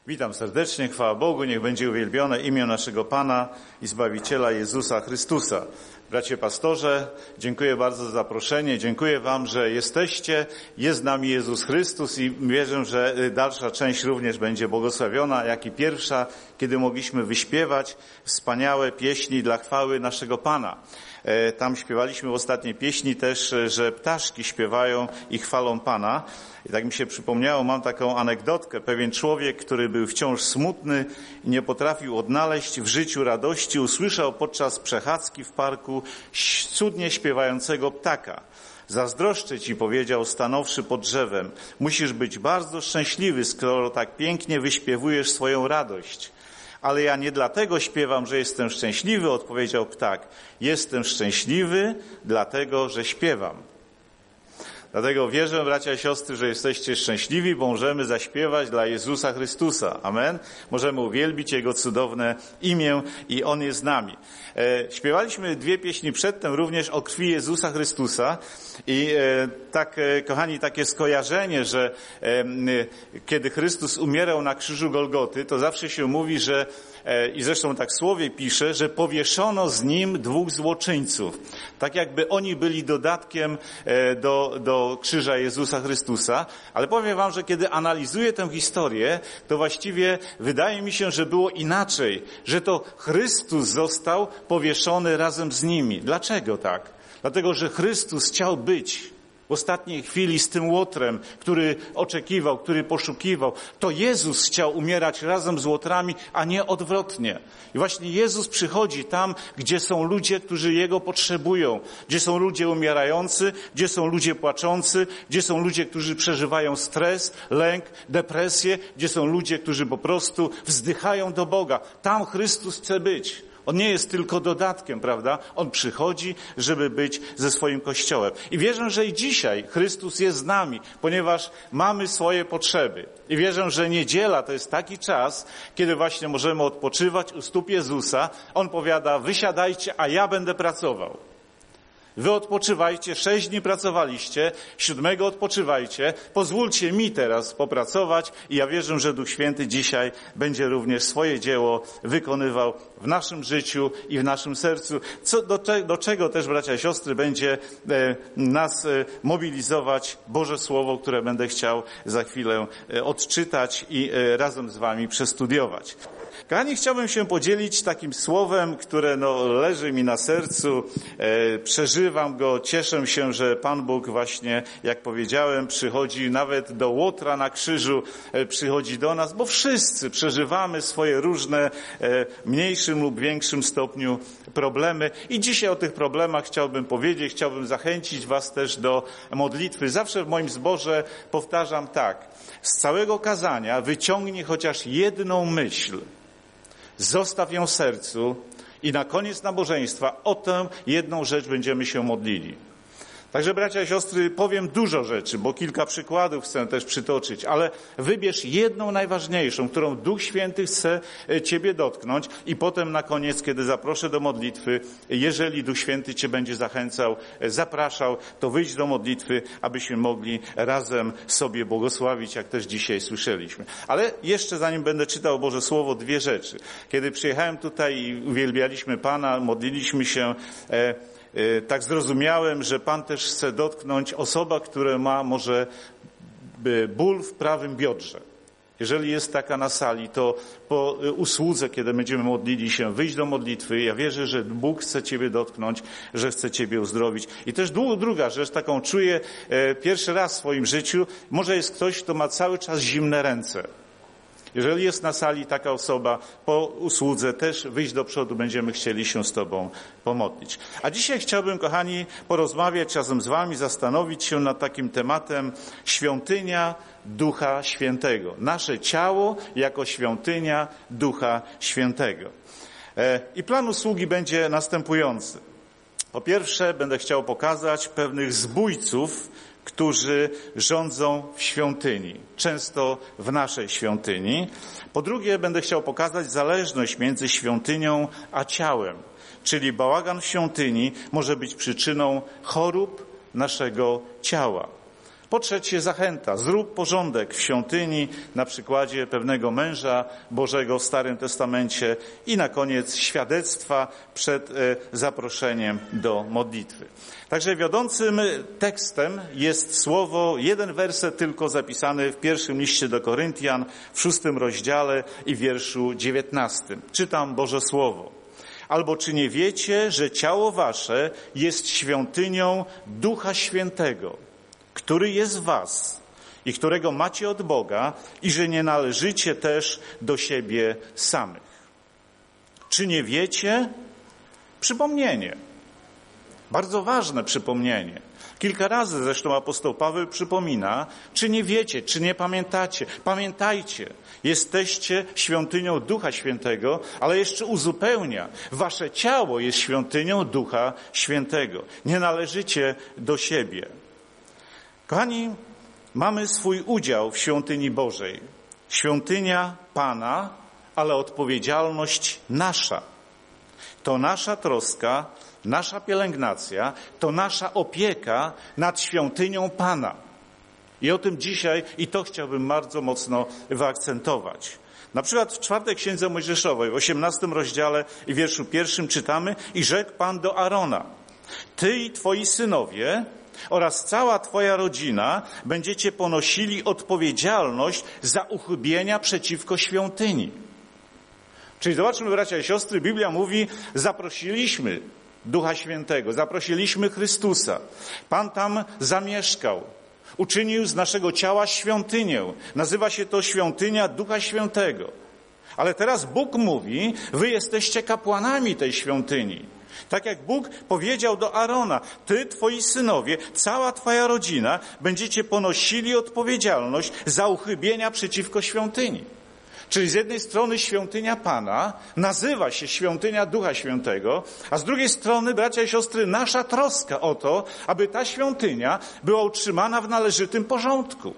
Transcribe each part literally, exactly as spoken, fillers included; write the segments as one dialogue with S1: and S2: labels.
S1: Witam serdecznie, chwała Bogu, niech będzie uwielbione imię naszego Pana i Zbawiciela Jezusa Chrystusa. Bracie pastorze, dziękuję bardzo za zaproszenie, dziękuję Wam, że jesteście, jest z nami Jezus Chrystus i wierzę, że dalsza część również będzie błogosławiona, jak i pierwsza, kiedy mogliśmy wyśpiewać wspaniałe pieśni dla chwały naszego Pana. Tam śpiewaliśmy w ostatniej pieśni też, że ptaszki śpiewają i chwalą Pana. I tak mi się przypomniało, mam taką anegdotkę. Pewien człowiek, który był wciąż smutny i nie potrafił odnaleźć w życiu radości, usłyszał podczas przechadzki w parku cudnie śpiewającego ptaka. Zazdroszczę ci, powiedział, stanąwszy pod drzewem. Musisz być bardzo szczęśliwy, skoro tak pięknie wyśpiewujesz swoją radość. Ale ja nie dlatego śpiewam, że jestem szczęśliwy, odpowiedział ptak. Jestem szczęśliwy dlatego, że śpiewam. Dlatego wierzę, bracia i siostry, że jesteście szczęśliwi, bo możemy zaśpiewać dla Jezusa Chrystusa. Amen. Możemy uwielbić Jego cudowne imię i On jest z nami. E, śpiewaliśmy dwie pieśni przedtem również o krwi Jezusa Chrystusa i e, tak, e, kochani, takie skojarzenie, że e, kiedy Chrystus umierał na krzyżu Golgoty, to zawsze się mówi, że i zresztą tak w Słowie pisze, że powieszono z Nim dwóch złoczyńców. Tak jakby oni byli dodatkiem do, do krzyża Jezusa Chrystusa. Ale powiem Wam, że kiedy analizuję tę historię, to właściwie wydaje mi się, że było inaczej. Że to Chrystus został powieszony razem z nimi. Dlaczego tak? Dlatego, że Chrystus chciał być w ostatniej chwili z tym łotrem, który oczekiwał, który poszukiwał. To Jezus chciał umierać razem z łotrami, a nie odwrotnie. I właśnie Jezus przychodzi tam, gdzie są ludzie, którzy Jego potrzebują. Gdzie są ludzie umierający, gdzie są ludzie płaczący, gdzie są ludzie, którzy przeżywają stres, lęk, depresję, gdzie są ludzie, którzy po prostu wzdychają do Boga. Tam Chrystus chce być. On nie jest tylko dodatkiem, prawda? On przychodzi, żeby być ze swoim Kościołem. I wierzę, że i dzisiaj Chrystus jest z nami, ponieważ mamy swoje potrzeby. I wierzę, że niedziela to jest taki czas, kiedy właśnie możemy odpoczywać u stóp Jezusa. On powiada, wysiadajcie, a ja będę pracował. Wy odpoczywajcie, sześć dni pracowaliście, siódmego odpoczywajcie, pozwólcie mi teraz popracować i ja wierzę, że Duch Święty dzisiaj będzie również swoje dzieło wykonywał w naszym życiu i w naszym sercu, co, do, do czego też, bracia i siostry, będzie e, nas e, mobilizować Boże Słowo, które będę chciał za chwilę e, odczytać i e, razem z wami przestudiować. Kochani, chciałbym się podzielić takim słowem, które no, leży mi na sercu, e, przeżywam go, cieszę się, że Pan Bóg właśnie, jak powiedziałem, przychodzi nawet do łotra na krzyżu, e, przychodzi do nas, bo wszyscy przeżywamy swoje różne, e, mniejszym lub większym stopniu problemy i dzisiaj o tych problemach chciałbym powiedzieć, chciałbym zachęcić was też do modlitwy. Zawsze w moim zborze powtarzam tak, z całego kazania wyciągnij chociaż jedną myśl, zostaw ją w sercu i na koniec nabożeństwa o tę jedną rzecz będziemy się modlili. Także bracia i siostry, powiem dużo rzeczy, bo kilka przykładów chcę też przytoczyć, ale wybierz jedną najważniejszą, którą Duch Święty chce ciebie dotknąć i potem na koniec, kiedy zaproszę do modlitwy, jeżeli Duch Święty cię będzie zachęcał, zapraszał, to wyjdź do modlitwy, abyśmy mogli razem sobie błogosławić, jak też dzisiaj słyszeliśmy. Ale jeszcze zanim będę czytał Boże Słowo, dwie rzeczy. Kiedy przyjechałem tutaj i uwielbialiśmy Pana, modliliśmy się, e, tak zrozumiałem, że Pan też chce dotknąć osoba, która ma może ból w prawym biodrze. Jeżeli jest taka na sali, to po usłudze, kiedy będziemy modlili się, wyjść do modlitwy. Ja wierzę, że Bóg chce ciebie dotknąć, że chce ciebie uzdrowić. I też druga rzecz, taką czuję pierwszy raz w swoim życiu, może jest ktoś, kto ma cały czas zimne ręce. Jeżeli jest na sali taka osoba, po usłudze też wyjść do przodu, będziemy chcieli się z Tobą pomodlić. A dzisiaj chciałbym, kochani, porozmawiać razem z Wami, zastanowić się nad takim tematem świątynia Ducha Świętego. Nasze ciało jako świątynia Ducha Świętego. I plan usługi będzie następujący. Po pierwsze, będę chciał pokazać pewnych zbójców, którzy rządzą w świątyni, często w naszej świątyni. Po drugie, będę chciał pokazać zależność między świątynią a ciałem, czyli bałagan w świątyni może być przyczyną chorób naszego ciała. Po trzecie, zachęta. Zrób porządek w świątyni na przykładzie pewnego męża Bożego w Starym Testamencie. I na koniec świadectwa przed zaproszeniem do modlitwy. Także wiodącym tekstem jest słowo, jeden werset tylko zapisany w pierwszym liście do Koryntian, w szóstym rozdziale i wierszu dziewiętnastym. Czytam Boże Słowo. Albo czy nie wiecie, że ciało wasze jest świątynią Ducha Świętego, który jest w was i którego macie od Boga i że nie należycie też do siebie samych. Czy nie wiecie? Przypomnienie. Bardzo ważne przypomnienie. Kilka razy zresztą apostoł Paweł przypomina, czy nie wiecie, czy nie pamiętacie. Pamiętajcie, jesteście świątynią Ducha Świętego, ale jeszcze uzupełnia, wasze ciało jest świątynią Ducha Świętego. Nie należycie do siebie. Kochani, mamy swój udział w świątyni Bożej. Świątynia Pana, ale odpowiedzialność nasza. To nasza troska, nasza pielęgnacja, to nasza opieka nad świątynią Pana. I o tym dzisiaj, i to chciałbym bardzo mocno wyakcentować. Na przykład w czwartej Księdze Mojżeszowej, w osiemnastym rozdziale i wierszu pierwszym czytamy: i rzekł Pan do Arona, ty i twoi synowie oraz cała twoja rodzina będziecie ponosili odpowiedzialność za uchybienia przeciwko świątyni. Czyli zobaczmy, bracia i siostry, Biblia mówi, zaprosiliśmy Ducha Świętego, zaprosiliśmy Chrystusa. Pan tam zamieszkał. Uczynił z naszego ciała świątynię. Nazywa się to świątynia Ducha Świętego. Ale teraz Bóg mówi, wy jesteście kapłanami tej świątyni. Tak jak Bóg powiedział do Arona, ty, twoi synowie, cała twoja rodzina będziecie ponosili odpowiedzialność za uchybienia przeciwko świątyni. Czyli z jednej strony świątynia Pana nazywa się świątynia Ducha Świętego, a z drugiej strony, bracia i siostry, nasza troska o to, aby ta świątynia była utrzymana w należytym porządku.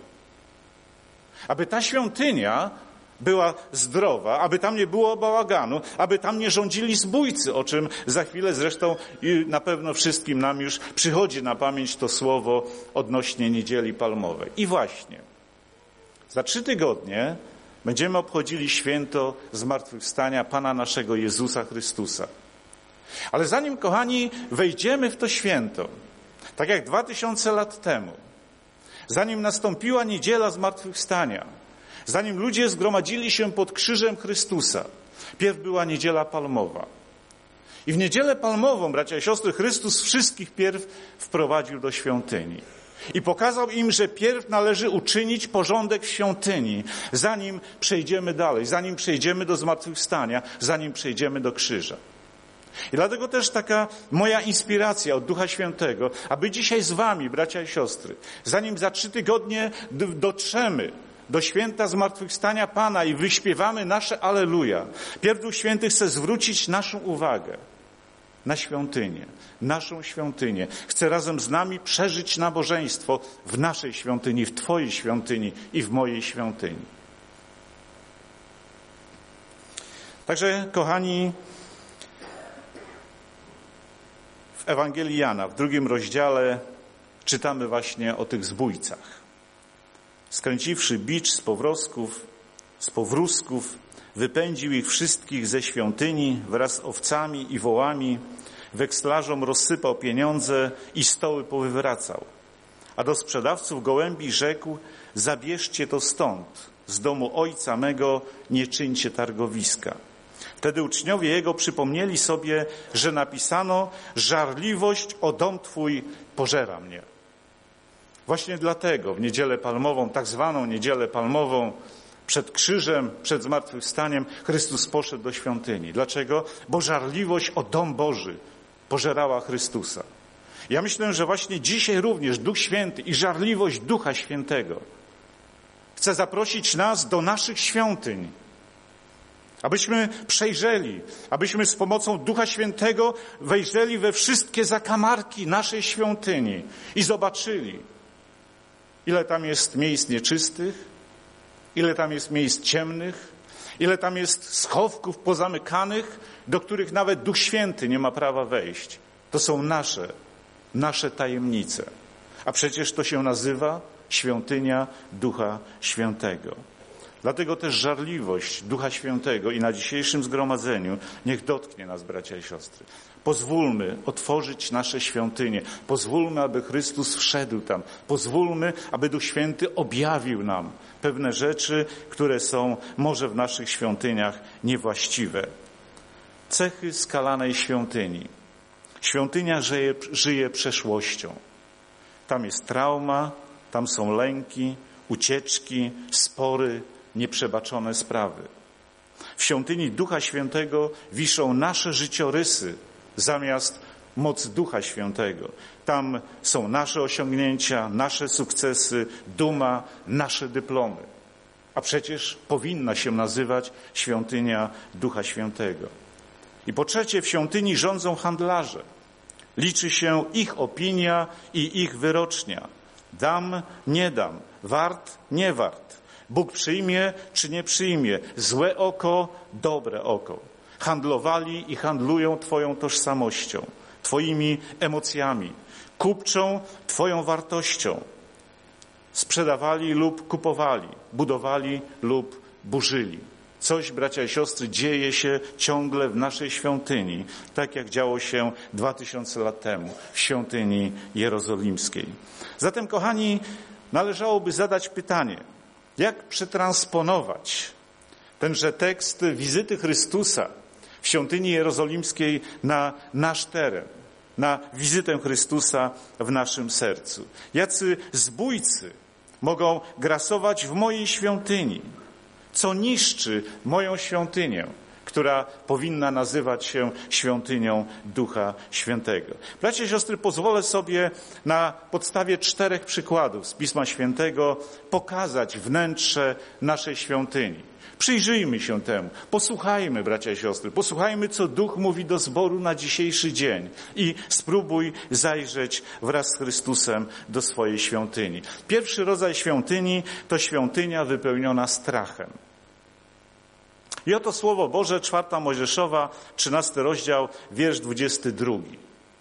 S1: Aby ta świątynia była zdrowa, aby tam nie było bałaganu, aby tam nie rządzili zbójcy, o czym za chwilę zresztą i na pewno wszystkim nam już przychodzi na pamięć to słowo odnośnie Niedzieli Palmowej. I właśnie, za trzy tygodnie będziemy obchodzili święto zmartwychwstania Pana naszego Jezusa Chrystusa. Ale zanim, kochani, wejdziemy w to święto, tak jak dwa tysiące lat temu, zanim nastąpiła Niedziela Zmartwychwstania, zanim ludzie zgromadzili się pod krzyżem Chrystusa, pierw była Niedziela Palmowa. I w Niedzielę Palmową, bracia i siostry, Chrystus wszystkich pierw wprowadził do świątyni. I pokazał im, że pierw należy uczynić porządek w świątyni, zanim przejdziemy dalej, zanim przejdziemy do zmartwychwstania, zanim przejdziemy do krzyża. I dlatego też taka moja inspiracja od Ducha Świętego, aby dzisiaj z wami, bracia i siostry, zanim za trzy tygodnie dotrzemy do święta zmartwychwstania Pana i wyśpiewamy nasze Alleluja, pierw Duch Święty chce zwrócić naszą uwagę na świątynię, naszą świątynię. Chce razem z nami przeżyć nabożeństwo w naszej świątyni, w twojej świątyni i w mojej świątyni. Także, kochani, w Ewangelii Jana, w drugim rozdziale czytamy właśnie o tych zbójcach. Skręciwszy bicz z powrosków, z powrózków, wypędził ich wszystkich ze świątyni wraz z owcami i wołami, wekslarzom rozsypał pieniądze i stoły powywracał. A do sprzedawców gołębi rzekł, zabierzcie to stąd, z domu ojca mego nie czyńcie targowiska. Wtedy uczniowie jego przypomnieli sobie, że napisano, żarliwość o dom twój pożera mnie. Właśnie dlatego w Niedzielę Palmową, tak zwaną Niedzielę Palmową, przed krzyżem, przed zmartwychwstaniem Chrystus poszedł do świątyni. Dlaczego? Bo żarliwość o dom Boży pożerała Chrystusa. Ja myślę, że właśnie dzisiaj również Duch Święty i żarliwość Ducha Świętego chce zaprosić nas do naszych świątyń, abyśmy przejrzeli, abyśmy z pomocą Ducha Świętego wejrzeli we wszystkie zakamarki naszej świątyni i zobaczyli, ile tam jest miejsc nieczystych, ile tam jest miejsc ciemnych, ile tam jest schowków pozamykanych, do których nawet Duch Święty nie ma prawa wejść. To są nasze, nasze tajemnice. A przecież to się nazywa świątynia Ducha Świętego. Dlatego też żarliwość Ducha Świętego i na dzisiejszym zgromadzeniu niech dotknie nas, bracia i siostry. Pozwólmy otworzyć nasze świątynie. Pozwólmy, aby Chrystus wszedł tam. Pozwólmy, aby Duch Święty objawił nam pewne rzeczy, które są może w naszych świątyniach niewłaściwe. Cechy skalanej świątyni. Świątynia żyje, żyje przeszłością. Tam jest trauma, tam są lęki, ucieczki, spory, nieprzebaczone sprawy. W świątyni Ducha Świętego wiszą nasze życiorysy zamiast moc Ducha Świętego. Tam są nasze osiągnięcia, nasze sukcesy, duma, nasze dyplomy. A przecież powinna się nazywać świątynia Ducha Świętego. I po trzecie, w świątyni rządzą handlarze. Liczy się ich opinia i ich wyrocznia. Dam, nie dam, wart, nie wart. Bóg przyjmie, czy nie przyjmie. Złe oko, dobre oko. Handlowali i handlują Twoją tożsamością, Twoimi emocjami. Kupczą Twoją wartością. Sprzedawali lub kupowali. Budowali lub burzyli. Coś, bracia i siostry, dzieje się ciągle w naszej świątyni, tak jak działo się dwa tysiące lat temu w świątyni jerozolimskiej. Zatem, kochani, należałoby zadać pytanie, jak przetransponować tenże tekst wizyty Chrystusa w świątyni jerozolimskiej na nasz teren, na wizytę Chrystusa w naszym sercu. Jacy zbójcy mogą grasować w mojej świątyni, co niszczy moją świątynię, która powinna nazywać się świątynią Ducha Świętego. Bracia i siostry, pozwolę sobie na podstawie czterech przykładów z Pisma Świętego pokazać wnętrze naszej świątyni. Przyjrzyjmy się temu, posłuchajmy, bracia i siostry, posłuchajmy, co Duch mówi do zboru na dzisiejszy dzień i spróbuj zajrzeć wraz z Chrystusem do swojej świątyni. Pierwszy rodzaj świątyni to świątynia wypełniona strachem. I oto Słowo Boże, czwarta Mojżeszowa, trzynasty rozdział, wiersz dwudziesty drugi.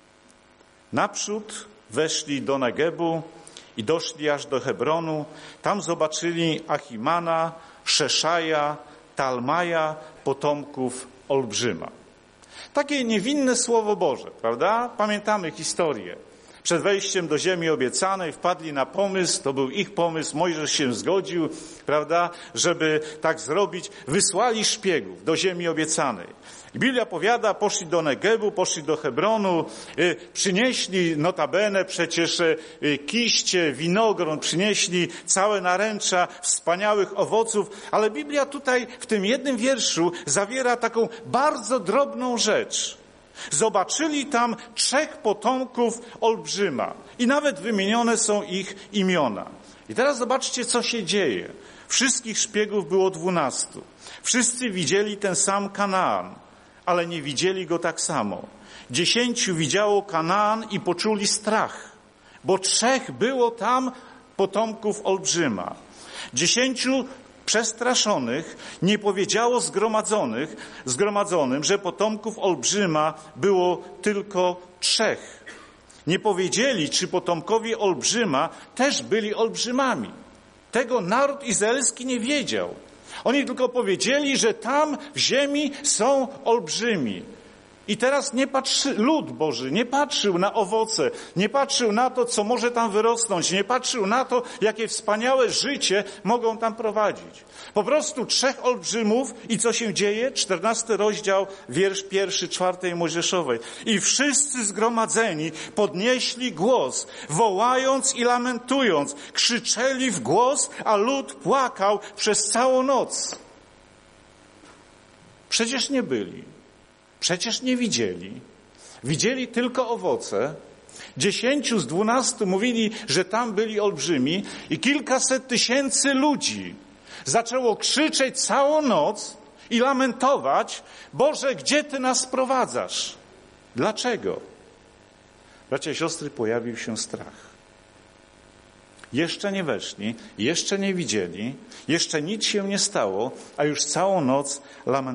S1: Naprzód weszli do Negebu i doszli aż do Hebronu. Tam zobaczyli Achimana, Szeszaja, Talmaja, potomków Olbrzyma. Takie niewinne Słowo Boże, prawda? Pamiętamy historię. Przed wejściem do ziemi obiecanej wpadli na pomysł, to był ich pomysł, Mojżesz się zgodził, prawda, żeby tak zrobić. Wysłali szpiegów do ziemi obiecanej. Biblia powiada, poszli do Negebu, poszli do Hebronu, y, przynieśli notabene przecież y, kiście, winogron, przynieśli całe naręcza wspaniałych owoców, ale Biblia tutaj w tym jednym wierszu zawiera taką bardzo drobną rzecz. Zobaczyli tam trzech potomków Olbrzyma i nawet wymienione są ich imiona. I teraz zobaczcie, co się dzieje. Wszystkich szpiegów było dwunastu. Wszyscy widzieli ten sam Kanaan, ale nie widzieli go tak samo. Dziesięciu widziało Kanaan i poczuli strach, bo trzech było tam potomków Olbrzyma. Dziesięciu przestraszonych nie powiedziało zgromadzonych, zgromadzonym, że potomków Olbrzyma było tylko trzech. Nie powiedzieli, czy potomkowie Olbrzyma też byli olbrzymami. Tego naród izraelski nie wiedział. Oni tylko powiedzieli, że tam w ziemi są olbrzymi. I teraz nie patrzy, lud Boży nie patrzył na owoce, nie patrzył na to, co może tam wyrosnąć, nie patrzył na to, jakie wspaniałe życie mogą tam prowadzić. Po prostu trzech olbrzymów i co się dzieje? Czternasty rozdział, wiersz pierwszy, czwartej Mojżeszowej. I wszyscy zgromadzeni podnieśli głos, wołając i lamentując, krzyczeli w głos, a lud płakał przez całą noc. Przecież nie byli. Przecież nie widzieli. Widzieli tylko owoce. Dziesięciu z dwunastu mówili, że tam byli olbrzymi i kilkaset tysięcy ludzi zaczęło krzyczeć całą noc i lamentować: Boże, gdzie Ty nas sprowadzasz? Dlaczego? Bracia i siostry, pojawił się strach. Jeszcze nie weszli, jeszcze nie widzieli, jeszcze nic się nie stało, a już całą noc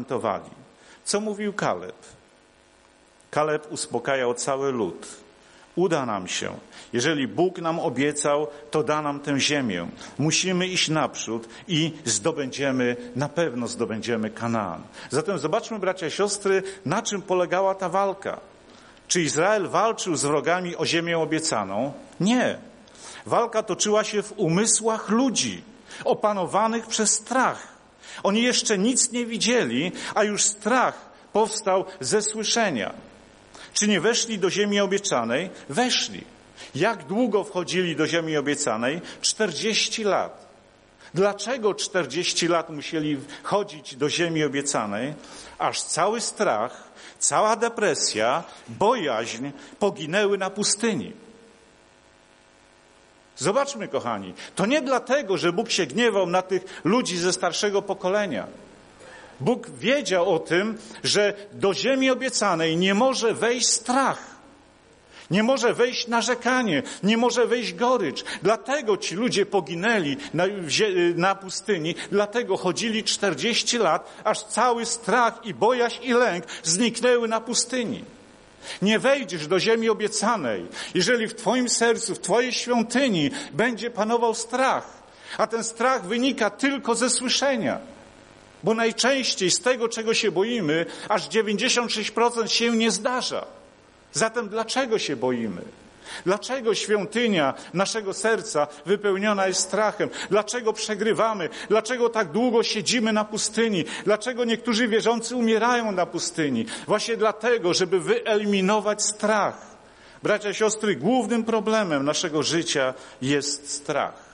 S1: lamentowali. Co mówił Kaleb? Kaleb uspokajał cały lud. Uda nam się. Jeżeli Bóg nam obiecał, to da nam tę ziemię. Musimy iść naprzód i zdobędziemy, na pewno zdobędziemy Kanaan. Zatem zobaczmy, bracia i siostry, na czym polegała ta walka. Czy Izrael walczył z wrogami o ziemię obiecaną? Nie. Walka toczyła się w umysłach ludzi, opanowanych przez strach. Oni jeszcze nic nie widzieli, a już strach powstał ze słyszenia. Czy nie weszli do ziemi obiecanej? Weszli. Jak długo wchodzili do ziemi obiecanej? czterdzieści lat. Dlaczego czterdzieści lat musieli chodzić do ziemi obiecanej? Aż cały strach, cała depresja, bojaźń poginęły na pustyni. Zobaczmy, kochani, to nie dlatego, że Bóg się gniewał na tych ludzi ze starszego pokolenia. Bóg wiedział o tym, że do ziemi obiecanej nie może wejść strach. Nie może wejść narzekanie, nie może wejść gorycz. Dlatego ci ludzie poginęli na, na pustyni, dlatego chodzili czterdzieści lat, aż cały strach i bojaźń i lęk zniknęły na pustyni. Nie wejdziesz do ziemi obiecanej, jeżeli w twoim sercu, w twojej świątyni będzie panował strach, a ten strach wynika tylko ze słyszenia. Bo najczęściej z tego, czego się boimy, aż dziewięćdziesiąt sześć procent się nie zdarza. Zatem dlaczego się boimy? Dlaczego świątynia naszego serca wypełniona jest strachem? Dlaczego przegrywamy? Dlaczego tak długo siedzimy na pustyni? Dlaczego niektórzy wierzący umierają na pustyni? Właśnie dlatego, żeby wyeliminować strach. Bracia i siostry, głównym problemem naszego życia jest strach.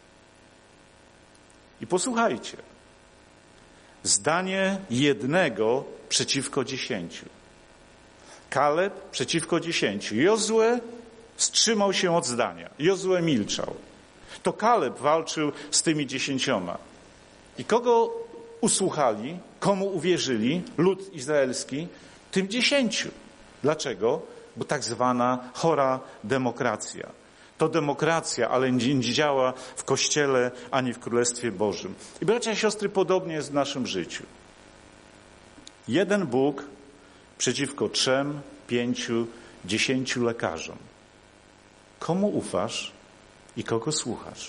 S1: I posłuchajcie. Zdanie jednego przeciwko dziesięciu. Kaleb przeciwko dziesięciu. Jozue wstrzymał się od zdania. Jozue milczał. To Kaleb walczył z tymi dziesięcioma. I kogo usłuchali? Komu uwierzyli? Lud izraelski? Tym dziesięciu. Dlaczego? Bo tak zwana chora demokracja. To demokracja, ale nie działa w Kościele ani w Królestwie Bożym. I bracia i siostry, podobnie jest w naszym życiu. Jeden Bóg przeciwko trzem, pięciu, dziesięciu lekarzom. Komu ufasz i kogo słuchasz?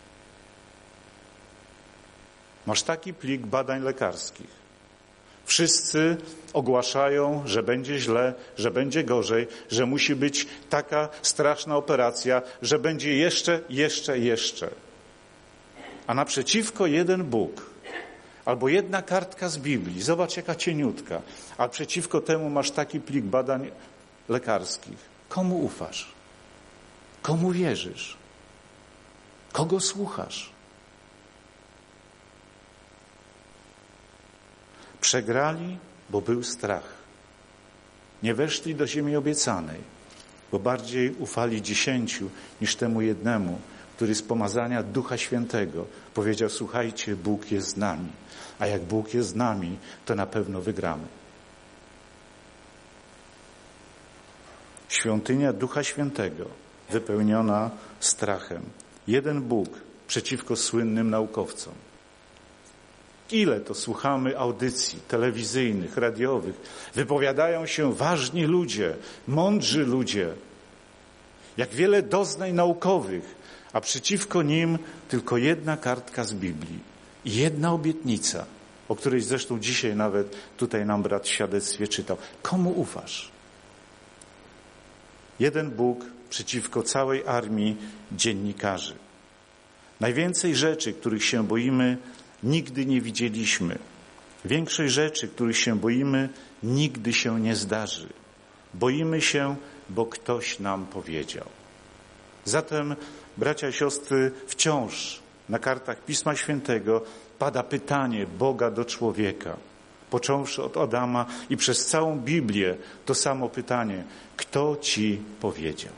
S1: Masz taki plik badań lekarskich. Wszyscy ogłaszają, że będzie źle, że będzie gorzej, że musi być taka straszna operacja, że będzie jeszcze, jeszcze, jeszcze. A naprzeciwko jeden Bóg. Albo jedna kartka z Biblii. Zobacz, jaka cieniutka. A przeciwko temu masz taki plik badań lekarskich. Komu ufasz? Komu wierzysz? Kogo słuchasz? Przegrali, bo był strach. Nie weszli do ziemi obiecanej, bo bardziej ufali dziesięciu niż temu jednemu, który z pomazania Ducha Świętego powiedział: słuchajcie, Bóg jest z nami. A jak Bóg jest z nami, to na pewno wygramy. Świątynia Ducha Świętego wypełniona strachem. Jeden Bóg przeciwko słynnym naukowcom. Ile to słuchamy audycji telewizyjnych, radiowych. Wypowiadają się ważni ludzie, mądrzy ludzie. Jak wiele doznań naukowych, a przeciwko nim tylko jedna kartka z Biblii i jedna obietnica, o której zresztą dzisiaj nawet tutaj nam brat w świadectwie czytał. Komu ufasz? Jeden Bóg przeciwko całej armii dziennikarzy. Najwięcej rzeczy, których się boimy, nigdy nie widzieliśmy. Większość rzeczy, których się boimy, nigdy się nie zdarzy. Boimy się, bo ktoś nam powiedział. Zatem, bracia i siostry, wciąż na kartach Pisma Świętego pada pytanie Boga do człowieka. Począwszy od Adama i przez całą Biblię to samo pytanie. Kto ci powiedział?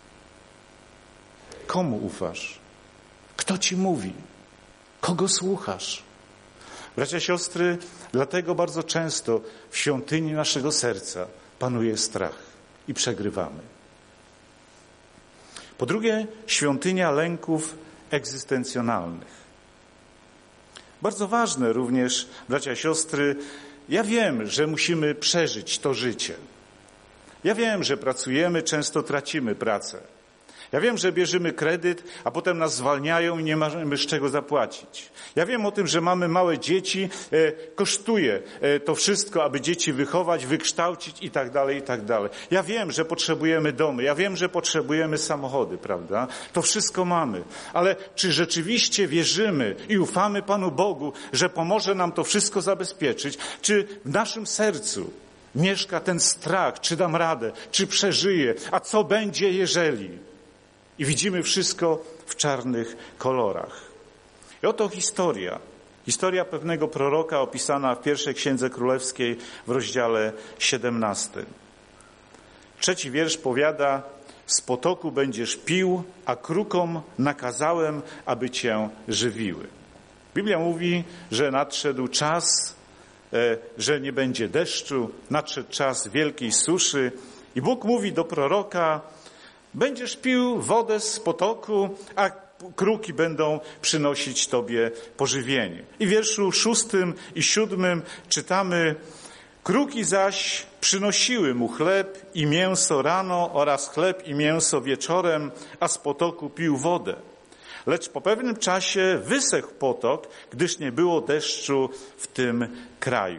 S1: Komu ufasz? Kto ci mówi? Kogo słuchasz? Bracia i siostry, dlatego bardzo często w świątyni naszego serca panuje strach i przegrywamy. Po drugie, świątynia lęków egzystencjonalnych. Bardzo ważne również, bracia i siostry, ja wiem, że musimy przeżyć to życie. Ja wiem, że pracujemy, często tracimy pracę. Ja wiem, że bierzemy kredyt, a potem nas zwalniają i nie mamy z czego zapłacić. Ja wiem o tym, że mamy małe dzieci, e, kosztuje e, to wszystko, aby dzieci wychować, wykształcić i tak dalej, i tak dalej. Ja wiem, że potrzebujemy domy, ja wiem, że potrzebujemy samochody, prawda? To wszystko mamy. Ale czy rzeczywiście wierzymy i ufamy Panu Bogu, że pomoże nam to wszystko zabezpieczyć? Czy w naszym sercu mieszka ten strach, czy dam radę, czy przeżyję, a co będzie, jeżeli? I widzimy wszystko w czarnych kolorach. I oto historia. Historia pewnego proroka opisana w pierwszej Księdze Królewskiej w rozdziale siedemnastym. Trzeci wiersz powiada: z potoku będziesz pił, a krukom nakazałem, aby cię żywiły. Biblia mówi, że nadszedł czas, że nie będzie deszczu, nadszedł czas wielkiej suszy i Bóg mówi do proroka: będziesz pił wodę z potoku, a kruki będą przynosić tobie pożywienie. I w wierszu szóstym i siódmym czytamy: kruki zaś przynosiły mu chleb i mięso rano oraz chleb i mięso wieczorem, a z potoku pił wodę. Lecz po pewnym czasie wysechł potok, gdyż nie było deszczu w tym kraju.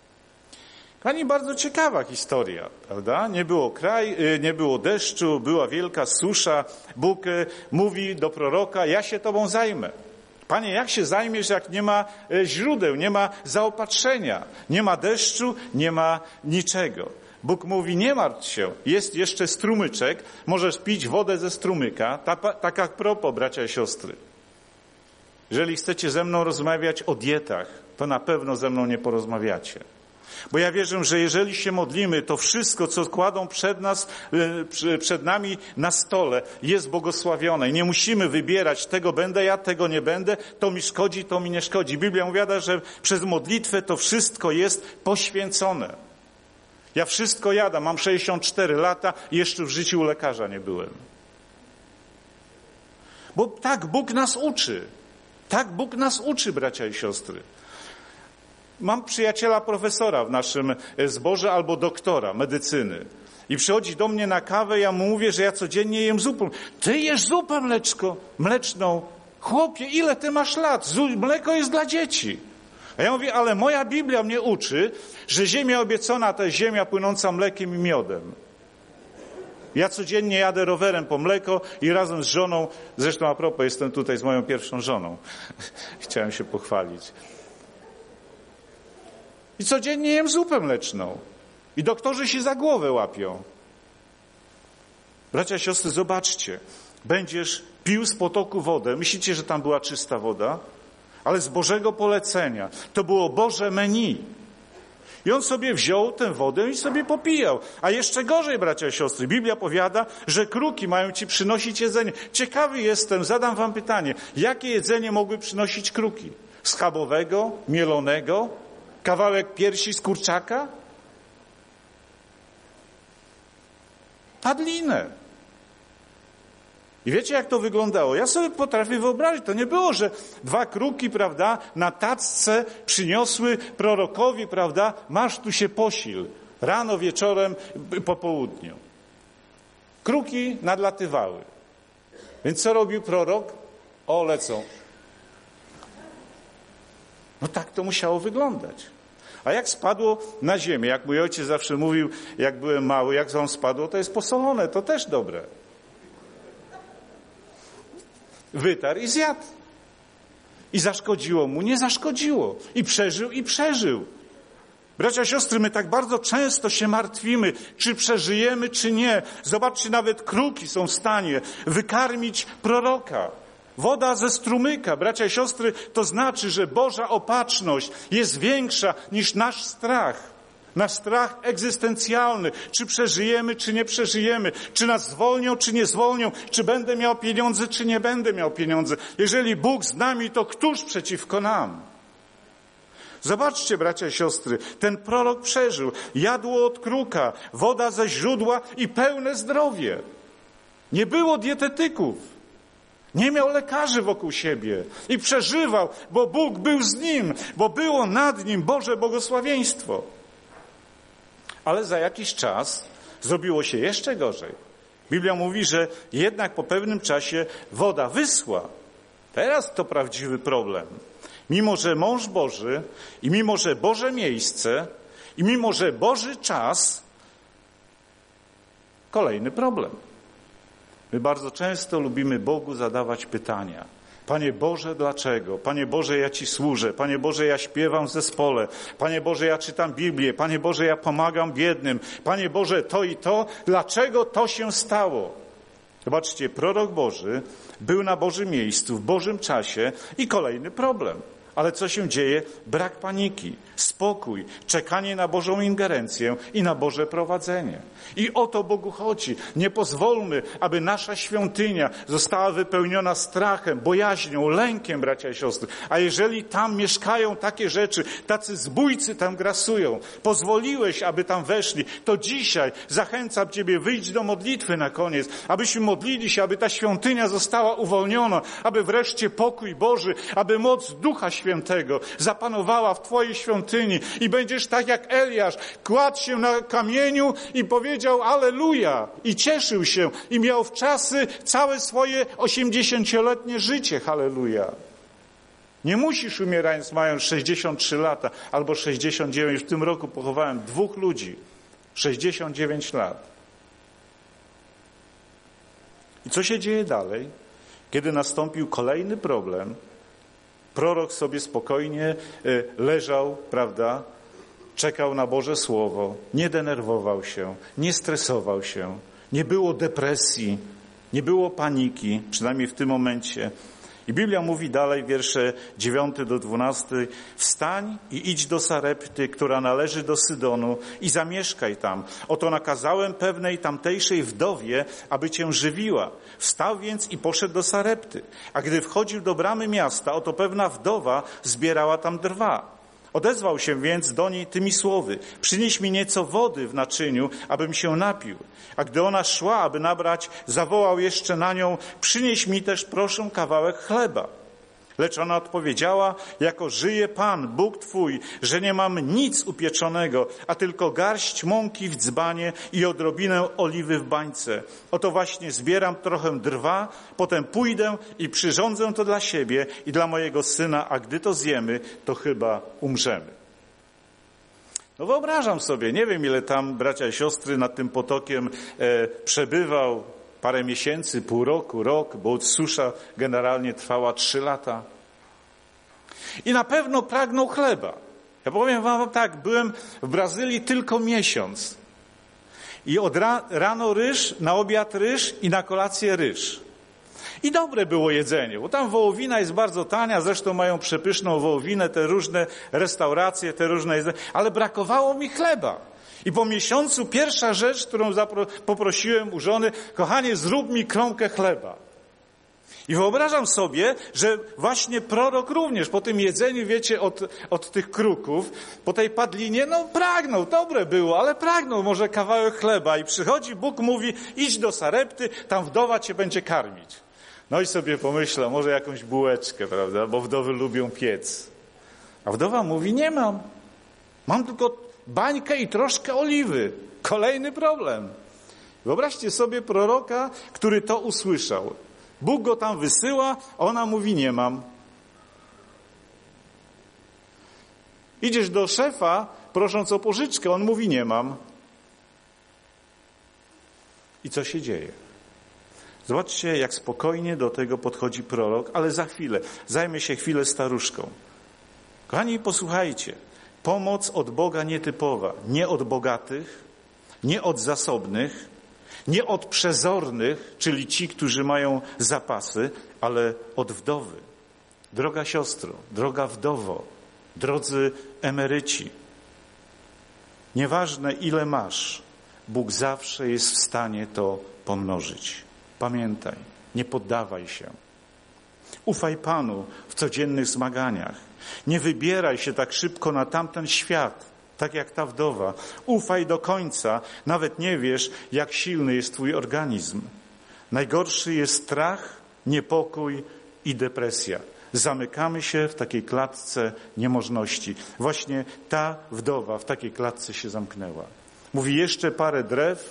S1: Kochani, bardzo ciekawa historia, prawda? Nie było kraj, nie było deszczu, była wielka susza. Bóg mówi do proroka: ja się tobą zajmę. Panie, jak się zajmiesz, jak nie ma źródeł, nie ma zaopatrzenia, nie ma deszczu, nie ma niczego. Bóg mówi: nie martw się, jest jeszcze strumyczek, możesz pić wodę ze strumyka. Tak, tak jak propos, bracia i siostry. Jeżeli chcecie ze mną rozmawiać o dietach, to na pewno ze mną nie porozmawiacie. Bo ja wierzę, że jeżeli się modlimy, to wszystko, co kładą przed nas, przed nami na stole, jest błogosławione. I nie musimy wybierać: tego będę ja, tego nie będę, to mi szkodzi, to mi nie szkodzi. Biblia mówi, że przez modlitwę to wszystko jest poświęcone. Ja wszystko jadam, mam sześćdziesiąt cztery lata i jeszcze w życiu u lekarza nie byłem. Bo tak Bóg nas uczy. Tak Bóg nas uczy, bracia i siostry. Mam przyjaciela profesora w naszym zborze albo doktora medycyny. I przychodzi do mnie na kawę, ja mu mówię, że ja codziennie jem zupę. Ty jesz zupę mleczko, mleczną. Chłopie, ile ty masz lat? Mleko jest dla dzieci. A ja mówię: ale moja Biblia mnie uczy, że ziemia obiecona to jest ziemia płynąca mlekiem i miodem. Ja codziennie jadę rowerem po mleko i razem z żoną, zresztą a propos, jestem tutaj z moją pierwszą żoną. Chciałem się pochwalić. I codziennie jem zupę mleczną. I doktorzy się za głowę łapią. Bracia, siostry, zobaczcie. Będziesz pił z potoku wodę. Myślicie, że tam była czysta woda? Ale z Bożego polecenia. To było Boże menu. I on sobie wziął tę wodę i sobie popijał. A jeszcze gorzej, bracia i siostry, Biblia powiada, że kruki mają ci przynosić jedzenie. Ciekawy jestem, zadam wam pytanie. Jakie jedzenie mogły przynosić kruki? Schabowego? Mielonego? Kawałek piersi z kurczaka? Padlinę. I wiecie, jak to wyglądało? Ja sobie potrafię wyobrazić. To nie było, że dwa kruki, prawda, na tacce przyniosły prorokowi, prawda, masz tu się posil. Rano, wieczorem, po południu. Kruki nadlatywały. Więc co robił prorok? O, lecą. No tak to musiało wyglądać. A jak spadło na ziemię, jak mój ojciec zawsze mówił, jak byłem mały, jak on spadło, to jest posolone, to też dobre. Wytarł i zjadł. I zaszkodziło mu? Nie zaszkodziło. I przeżył, i przeżył. Bracia, siostry, my tak bardzo często się martwimy, czy przeżyjemy, czy nie. Zobaczcie, nawet kruki są w stanie wykarmić proroka. Woda ze strumyka, bracia i siostry, to znaczy, że Boża opatrzność jest większa niż nasz strach. Nasz strach egzystencjalny. Czy przeżyjemy, czy nie przeżyjemy. Czy nas zwolnią, czy nie zwolnią. Czy będę miał pieniądze, czy nie będę miał pieniądze. Jeżeli Bóg z nami, to któż przeciwko nam? Zobaczcie, bracia i siostry, ten prorok przeżył. Jadło od kruka, woda ze źródła i pełne zdrowie. Nie było dietetyków. Nie miał lekarzy wokół siebie. I przeżywał, bo Bóg był z nim, bo było nad nim Boże błogosławieństwo. Ale za jakiś czas zrobiło się jeszcze gorzej. Biblia mówi, że jednak po pewnym czasie woda wyschła. Teraz to prawdziwy problem. Mimo że mąż Boży i mimo że Boże miejsce i mimo że Boży czas, kolejny problem. My bardzo często lubimy Bogu zadawać pytania. Panie Boże, dlaczego? Panie Boże, ja Ci służę. Panie Boże, ja śpiewam w zespole. Panie Boże, ja czytam Biblię. Panie Boże, ja pomagam biednym. Panie Boże, to i to. Dlaczego to się stało? Zobaczcie, prorok Boży był na Bożym miejscu, w Bożym czasie i kolejny problem. Ale co się dzieje? Brak paniki, spokój, czekanie na Bożą ingerencję i na Boże prowadzenie. I o to Bogu chodzi. Nie pozwólmy, aby nasza świątynia została wypełniona strachem, bojaźnią, lękiem, bracia i siostry. A jeżeli tam mieszkają takie rzeczy, tacy zbójcy tam grasują, pozwoliłeś, aby tam weszli, to dzisiaj zachęcam Ciebie, wyjdź do modlitwy na koniec, abyśmy modlili się, aby ta świątynia została uwolniona, aby wreszcie pokój Boży, aby moc Ducha Świętego zapanowała w Twojej świątyni i będziesz tak jak Eliasz, kładł się na kamieniu i powiedział alleluja i cieszył się i miał w czasy całe swoje osiemdziesięcioletnie życie, halleluja. Nie musisz umierając mając sześćdziesiąt trzy lata albo sześćdziesiąt dziewięć. W tym roku pochowałem dwóch ludzi, sześćdziesiąt dziewięć lat. I co się dzieje dalej? Kiedy nastąpił kolejny problem, prorok sobie spokojnie leżał, prawda, czekał na Boże Słowo, nie denerwował się, nie stresował się, nie było depresji, nie było paniki, przynajmniej w tym momencie. I Biblia mówi dalej, wiersze dziewiąty do dwunastego, wstań i idź do Sarepty, która należy do Sydonu i zamieszkaj tam. Oto nakazałem pewnej tamtejszej wdowie, aby cię żywiła. Wstał więc i poszedł do Sarepty. A gdy wchodził do bramy miasta, oto pewna wdowa zbierała tam drwa. Odezwał się więc do niej tymi słowy, przynieś mi nieco wody w naczyniu, abym się napił. A gdy ona szła, aby nabrać, zawołał jeszcze na nią, przynieś mi też proszę kawałek chleba. Lecz ona odpowiedziała, jako żyje Pan, Bóg Twój, że nie mam nic upieczonego, a tylko garść mąki w dzbanie i odrobinę oliwy w bańce. Oto właśnie zbieram trochę drwa, potem pójdę i przyrządzę to dla siebie i dla mojego syna, a gdy to zjemy, to chyba umrzemy. No wyobrażam sobie, nie wiem ile tam bracia i siostry nad tym potokiem e, przebywał, parę miesięcy, pół roku, rok, bo susza generalnie trwała trzy lata. I na pewno pragnął chleba. Ja powiem wam tak, byłem w Brazylii tylko miesiąc. I od ra- rano ryż, na obiad ryż i na kolację ryż. I dobre było jedzenie, bo tam wołowina jest bardzo tania, zresztą mają przepyszną wołowinę, te różne restauracje, te różne jedzenie, ale brakowało mi chleba. I po miesiącu pierwsza rzecz, którą zapro- poprosiłem u żony, kochanie, zrób mi kromkę chleba. I wyobrażam sobie, że właśnie prorok również po tym jedzeniu, wiecie, od, od tych kruków, po tej padlinie, no pragnął, dobre było, ale pragnął może kawałek chleba. I przychodzi Bóg, mówi, idź do Sarepty, tam wdowa cię będzie karmić. No i sobie pomyślał, może jakąś bułeczkę, prawda, bo wdowy lubią piec. A wdowa mówi, nie mam. Mam tylko bańkę i troszkę oliwy. Kolejny problem. Wyobraźcie sobie proroka, który to usłyszał. Bóg go tam wysyła, a ona mówi, nie mam. Idziesz do szefa, prosząc o pożyczkę, on mówi, nie mam. I co się dzieje? Zobaczcie, jak spokojnie do tego podchodzi prorok, ale za chwilę, zajmę się chwilę staruszką. Kochani, posłuchajcie. Pomoc od Boga nietypowa, nie od bogatych, nie od zasobnych, nie od przezornych, czyli ci, którzy mają zapasy, ale od wdowy. Droga siostro, droga wdowo, drodzy emeryci, nieważne ile masz, Bóg zawsze jest w stanie to pomnożyć. Pamiętaj, nie poddawaj się. Ufaj Panu w codziennych zmaganiach. Nie wybieraj się tak szybko na tamten świat, tak jak ta wdowa. Ufaj do końca, nawet nie wiesz, jak silny jest twój organizm. Najgorszy jest strach, niepokój i depresja. Zamykamy się w takiej klatce niemożności. Właśnie ta wdowa w takiej klatce się zamknęła. Mówi, jeszcze parę drew,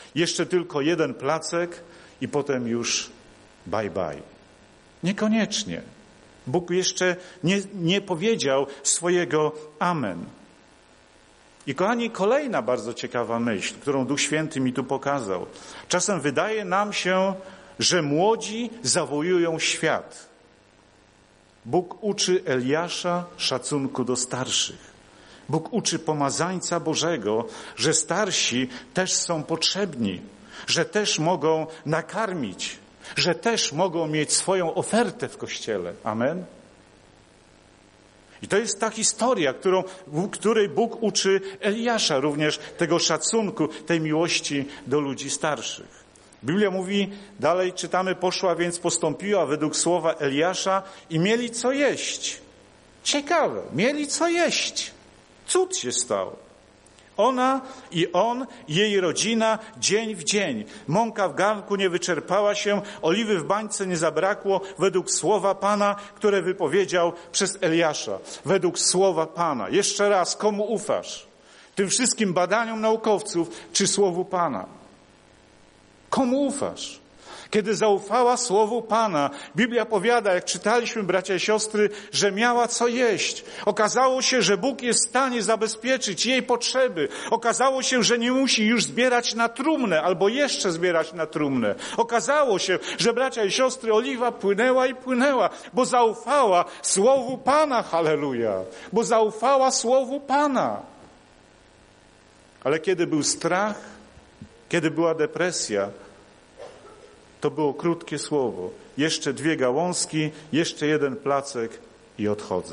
S1: Jeszcze tylko jeden placek i potem już bye bye. Niekoniecznie. Bóg jeszcze nie, nie powiedział swojego amen. I kochani, kolejna bardzo ciekawa myśl, którą Duch Święty mi tu pokazał. Czasem wydaje nam się, że młodzi zawojują świat. Bóg uczy Eliasza szacunku do starszych. Bóg uczy pomazańca Bożego, że starsi też są potrzebni, że też mogą nakarmić, że też mogą mieć swoją ofertę w Kościele. Amen? I to jest ta historia, którą, w której Bóg uczy Eliasza również tego szacunku, tej miłości do ludzi starszych. Biblia mówi, dalej czytamy, poszła więc postąpiła według słowa Eliasza i mieli co jeść. Ciekawe, mieli co jeść. Cud się stał. Ona i on, jej rodzina, dzień w dzień. Mąka w garnku nie wyczerpała się, oliwy w bańce nie zabrakło, według słowa Pana, które wypowiedział przez Eliasza. Według słowa Pana. Jeszcze raz, komu ufasz? Tym wszystkim badaniom naukowców, czy słowu Pana? Komu ufasz? Kiedy zaufała słowu Pana, Biblia powiada, jak czytaliśmy, bracia i siostry, że miała co jeść. Okazało się, że Bóg jest w stanie zabezpieczyć jej potrzeby. Okazało się, że nie musi już zbierać na trumnę, albo jeszcze zbierać na trumnę. Okazało się, że bracia i siostry, oliwa płynęła i płynęła, bo zaufała słowu Pana, halleluja, bo zaufała słowu Pana. Ale kiedy był strach, kiedy była depresja, to było krótkie słowo. Jeszcze dwie gałązki, jeszcze jeden placek i odchodzę.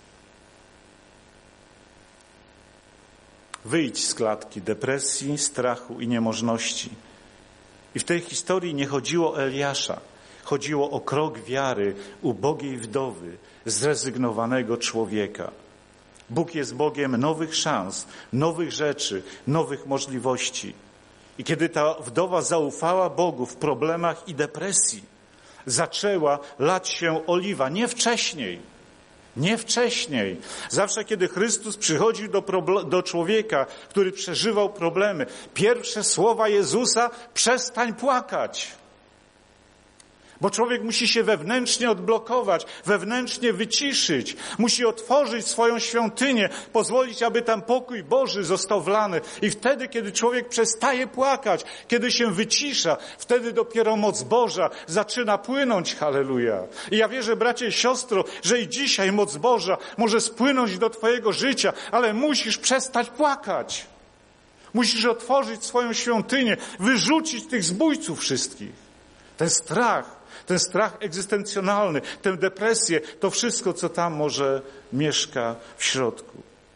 S1: Wyjdź z klatki depresji, strachu i niemożności. I w tej historii nie chodziło o Eliasza. Chodziło o krok wiary ubogiej wdowy, zrezygnowanego człowieka. Bóg jest Bogiem nowych szans, nowych rzeczy, nowych możliwości. I kiedy ta wdowa zaufała Bogu w problemach i depresji, zaczęła lać się oliwa. Nie wcześniej. Nie wcześniej. Zawsze, kiedy Chrystus przychodził do, do człowieka, który przeżywał problemy, pierwsze słowa Jezusa: przestań płakać. Bo człowiek musi się wewnętrznie odblokować, wewnętrznie wyciszyć. Musi otworzyć swoją świątynię, pozwolić, aby tam pokój Boży został wlany. I wtedy, kiedy człowiek przestaje płakać, kiedy się wycisza, wtedy dopiero moc Boża zaczyna płynąć. Halleluja. I ja wierzę, bracie i siostro, że i dzisiaj moc Boża może spłynąć do twojego życia, ale musisz przestać płakać. Musisz otworzyć swoją świątynię, wyrzucić tych zbójców wszystkich. Ten strach, ten strach egzystencjonalny, tę depresję, to wszystko, co tam może mieszka w środku.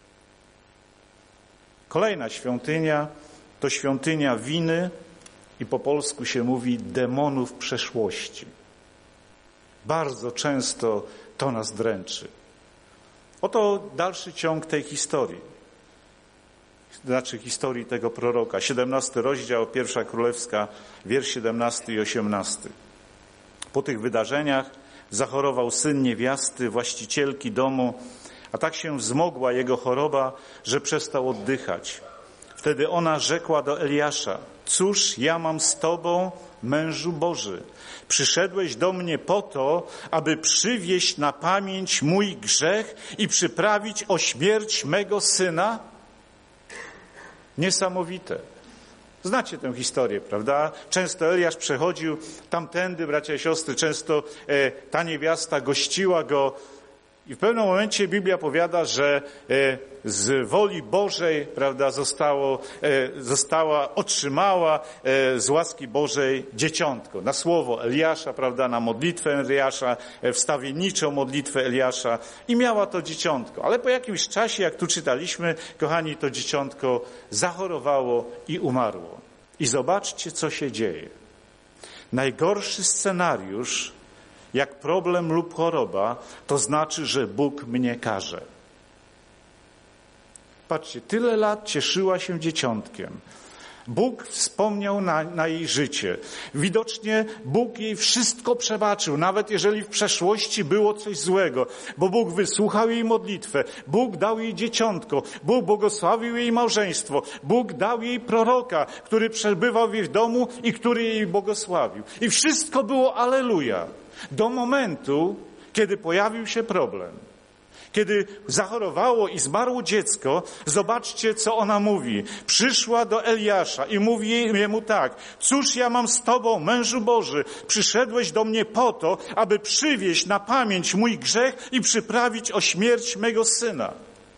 S1: Kolejna świątynia to świątynia winy i po polsku się mówi demonów przeszłości. Bardzo często to nas dręczy. Oto dalszy ciąg tej historii. Znaczy historii tego proroka. siedemnasty rozdział, pierwsza królewska, wiersz siedemnasty i osiemnasty. Po tych wydarzeniach zachorował syn niewiasty, właścicielki domu, a tak się wzmogła jego choroba, że przestał oddychać. Wtedy ona rzekła do Eliasza: cóż ja mam z tobą, mężu Boży? Przyszedłeś do mnie po to, aby przywieść na pamięć mój grzech i przyprawić o śmierć mego syna? Niesamowite. Znacie tę historię, prawda? Często Eliasz przechodził tamtędy, bracia i siostry, często e, ta niewiasta gościła go i w pewnym momencie Biblia powiada, że e, z woli Bożej, prawda, zostało, e, została, otrzymała e, z łaski Bożej dzieciątko. Na słowo Eliasza, prawda, na modlitwę Eliasza, e, wstawienniczą modlitwę Eliasza i miała to dzieciątko. Ale po jakimś czasie, jak tu czytaliśmy, kochani, to dzieciątko zachorowało i umarło. I zobaczcie, co się dzieje. Najgorszy scenariusz, jak problem lub choroba, to znaczy, że Bóg mnie karze. Patrzcie, tyle lat cieszyła się dzieciątkiem. Bóg wspomniał na, na jej życie. Widocznie Bóg jej wszystko przebaczył, nawet jeżeli w przeszłości było coś złego, bo Bóg wysłuchał jej modlitwę, Bóg dał jej dzieciątko, Bóg błogosławił jej małżeństwo, Bóg dał jej proroka, który przebywał w jej domu i który jej błogosławił. I wszystko było alleluja. Do momentu, kiedy pojawił się problem. Kiedy zachorowało i zmarło dziecko, zobaczcie, co ona mówi. Przyszła do Eliasza i mówi jemu tak: cóż ja mam z tobą, mężu Boży? Przyszedłeś do mnie po to, aby przywieść na pamięć mój grzech i przyprawić o śmierć mego syna.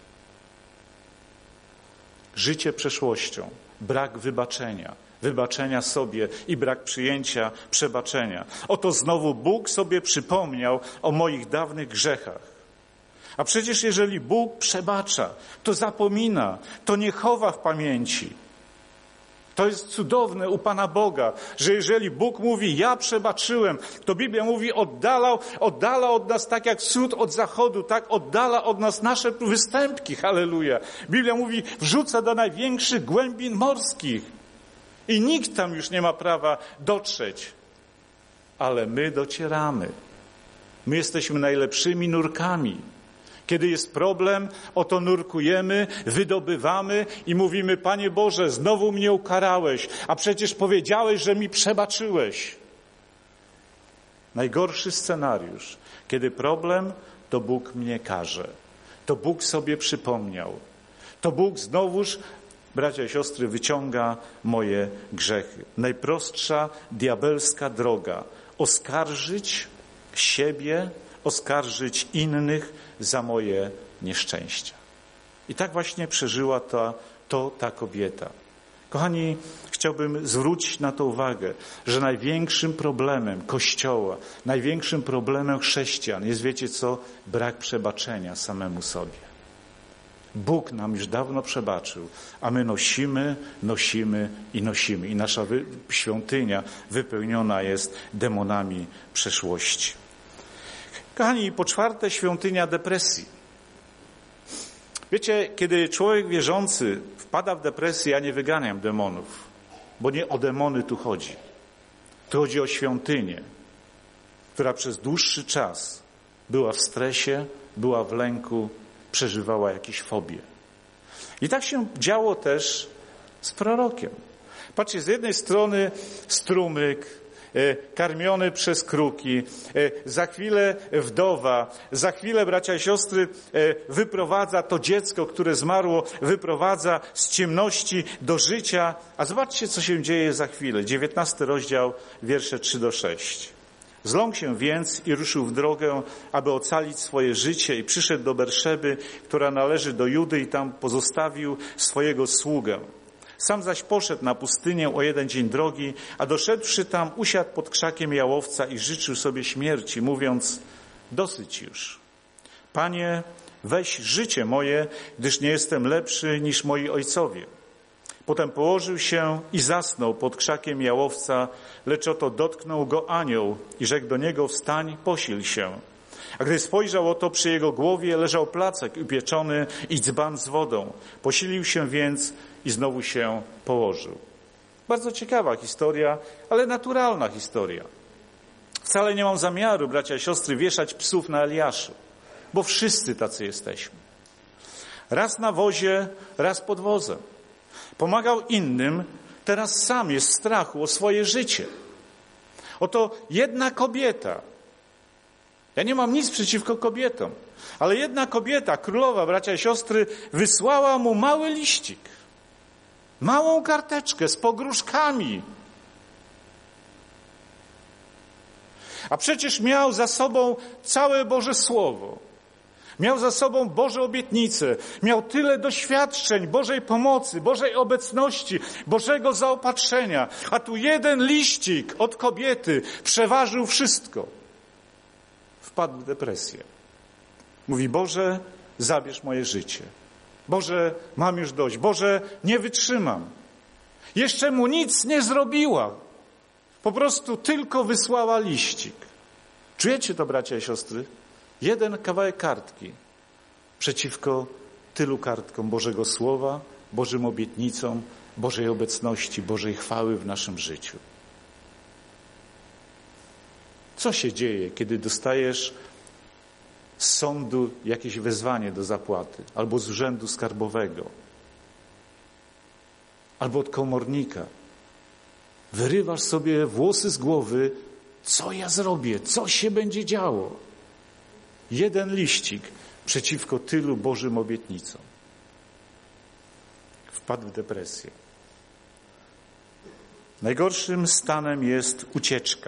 S1: Życie przeszłością, brak wybaczenia. Wybaczenia sobie i brak przyjęcia przebaczenia. Oto znowu Bóg sobie przypomniał o moich dawnych grzechach. A przecież jeżeli Bóg przebacza, to zapomina, to nie chowa w pamięci. To jest cudowne u Pana Boga, że jeżeli Bóg mówi, ja przebaczyłem, to Biblia mówi, oddala, oddala od nas tak jak wschód od zachodu, tak oddala od nas nasze występki, halleluja. Biblia mówi, wrzuca do największych głębin morskich i nikt tam już nie ma prawa dotrzeć. Ale my docieramy. My jesteśmy najlepszymi nurkami. Kiedy jest problem, oto nurkujemy, wydobywamy i mówimy, Panie Boże, znowu mnie ukarałeś, a przecież powiedziałeś, że mi przebaczyłeś. Najgorszy scenariusz. Kiedy problem, to Bóg mnie karze. To Bóg sobie przypomniał. To Bóg znowuż, bracia i siostry, wyciąga moje grzechy. Najprostsza diabelska droga. Oskarżyć siebie, oskarżyć innych za moje nieszczęścia. I tak właśnie przeżyła ta, to ta kobieta. Kochani, chciałbym zwrócić na to uwagę, że największym problemem Kościoła, największym problemem chrześcijan jest, wiecie co? Brak przebaczenia samemu sobie. Bóg nam już dawno przebaczył, a my nosimy, nosimy i nosimy. I nasza wy- świątynia wypełniona jest demonami przeszłości. Kochani, po czwarte, świątynia depresji. Wiecie, kiedy człowiek wierzący wpada w depresję, ja nie wyganiam demonów, bo nie o demony tu chodzi. Tu chodzi o świątynię, która przez dłuższy czas była w stresie, była w lęku, przeżywała jakieś fobie. I tak się działo też z prorokiem. Patrzcie, z jednej strony strumyk, karmiony przez kruki, za chwilę wdowa, za chwilę, bracia i siostry, wyprowadza to dziecko, które zmarło, wyprowadza z ciemności do życia. A zobaczcie, co się dzieje za chwilę. dziewiętnasty rozdział, wiersze trzy do sześciu. Zląkł się więc i ruszył w drogę, aby ocalić swoje życie i przyszedł do Berszeby, która należy do Judy, i tam pozostawił swojego sługę. Sam zaś poszedł na pustynię o jeden dzień drogi, a doszedłszy tam, usiadł pod krzakiem jałowca i życzył sobie śmierci, mówiąc, dosyć już. Panie, weź życie moje, gdyż nie jestem lepszy niż moi ojcowie. Potem położył się i zasnął pod krzakiem jałowca, lecz oto dotknął go anioł i rzekł do niego, wstań, posil się. A gdy spojrzał, oto przy jego głowie leżał placek upieczony i dzban z wodą. Posilił się więc i znowu się położył. Bardzo ciekawa historia, ale naturalna historia. Wcale nie mam zamiaru, bracia i siostry, wieszać psów na Eliaszu, bo wszyscy tacy jesteśmy. Raz na wozie, raz pod wozem. Pomagał innym, teraz sam jest w strachu o swoje życie. Oto jedna kobieta. Ja nie mam nic przeciwko kobietom, ale jedna kobieta, królowa, bracia i siostry, wysłała mu mały liścik. Małą karteczkę z pogróżkami. A przecież miał za sobą całe Boże Słowo. Miał za sobą Boże obietnice. Miał tyle doświadczeń Bożej pomocy, Bożej obecności, Bożego zaopatrzenia. A tu jeden liścik od kobiety przeważył wszystko. Wpadł w depresję. Mówi, Boże, zabierz moje życie. Boże, mam już dość. Boże, nie wytrzymam. Jeszcze mu nic nie zrobiła. Po prostu tylko wysłała liścik. Czujecie to, bracia i siostry? Jeden kawałek kartki przeciwko tylu kartkom Bożego Słowa, Bożym obietnicom, Bożej obecności, Bożej chwały w naszym życiu. Co się dzieje, kiedy dostajesz z sądu jakieś wezwanie do zapłaty, albo z urzędu skarbowego, albo od komornika? Wyrywasz sobie włosy z głowy, co ja zrobię, co się będzie działo? Jeden liścik przeciwko tylu Bożym obietnicom. Wpadł w depresję. Najgorszym stanem jest ucieczka.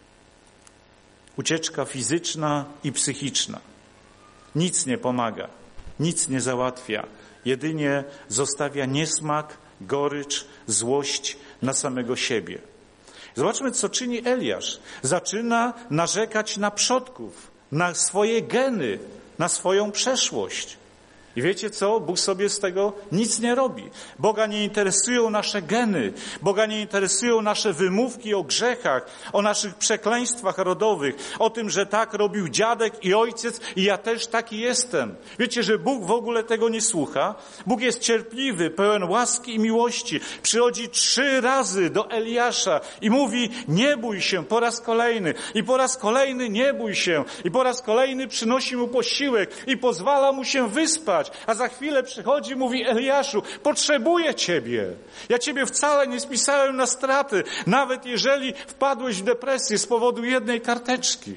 S1: Ucieczka fizyczna i psychiczna. Nic nie pomaga, nic nie załatwia. Jedynie zostawia niesmak, gorycz, złość na samego siebie. Zobaczmy, co czyni Eliasz. Zaczyna narzekać na przodków, na swoje geny, na swoją przeszłość. I wiecie co? Bóg sobie z tego nic nie robi. Boga nie interesują nasze geny. Boga nie interesują nasze wymówki o grzechach, o naszych przekleństwach rodowych, o tym, że tak robił dziadek i ojciec i ja też taki jestem. Wiecie, że Bóg w ogóle tego nie słucha? Bóg jest cierpliwy, pełen łaski i miłości. Przychodzi trzy razy do Eliasza i mówi: nie bój się, po raz kolejny. I po raz kolejny nie bój się. I po raz kolejny przynosi mu posiłek i pozwala mu się wyspać. A za chwilę przychodzi i mówi: Eliaszu, potrzebuję Ciebie. Ja Ciebie wcale nie spisałem na straty, nawet jeżeli wpadłeś w depresję z powodu jednej karteczki.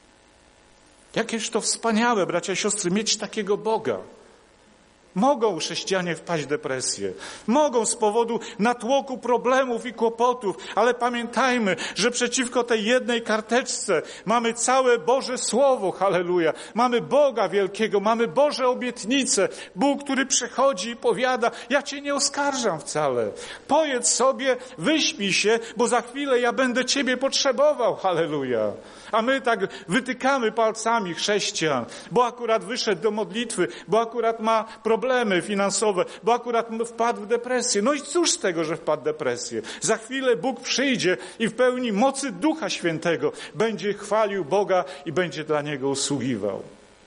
S1: Jakież to wspaniałe, bracia i siostry, mieć takiego Boga. Mogą chrześcijanie wpaść w depresję. Mogą z powodu natłoku problemów i kłopotów, ale pamiętajmy, że przeciwko tej jednej karteczce mamy całe Boże Słowo, halleluja. Mamy Boga wielkiego, mamy Boże obietnice. Bóg, który przychodzi i powiada: ja Cię nie oskarżam wcale. Pojedz sobie, wyśpij się, bo za chwilę ja będę Ciebie potrzebował, halleluja. A my tak wytykamy palcami chrześcijan, bo akurat wyszedł do modlitwy, bo akurat ma problemy finansowe, bo akurat wpadł w depresję. No i cóż z tego, że wpadł w depresję? Za chwilę Bóg przyjdzie i w pełni mocy Ducha Świętego będzie chwalił Boga i będzie dla Niego usługiwał.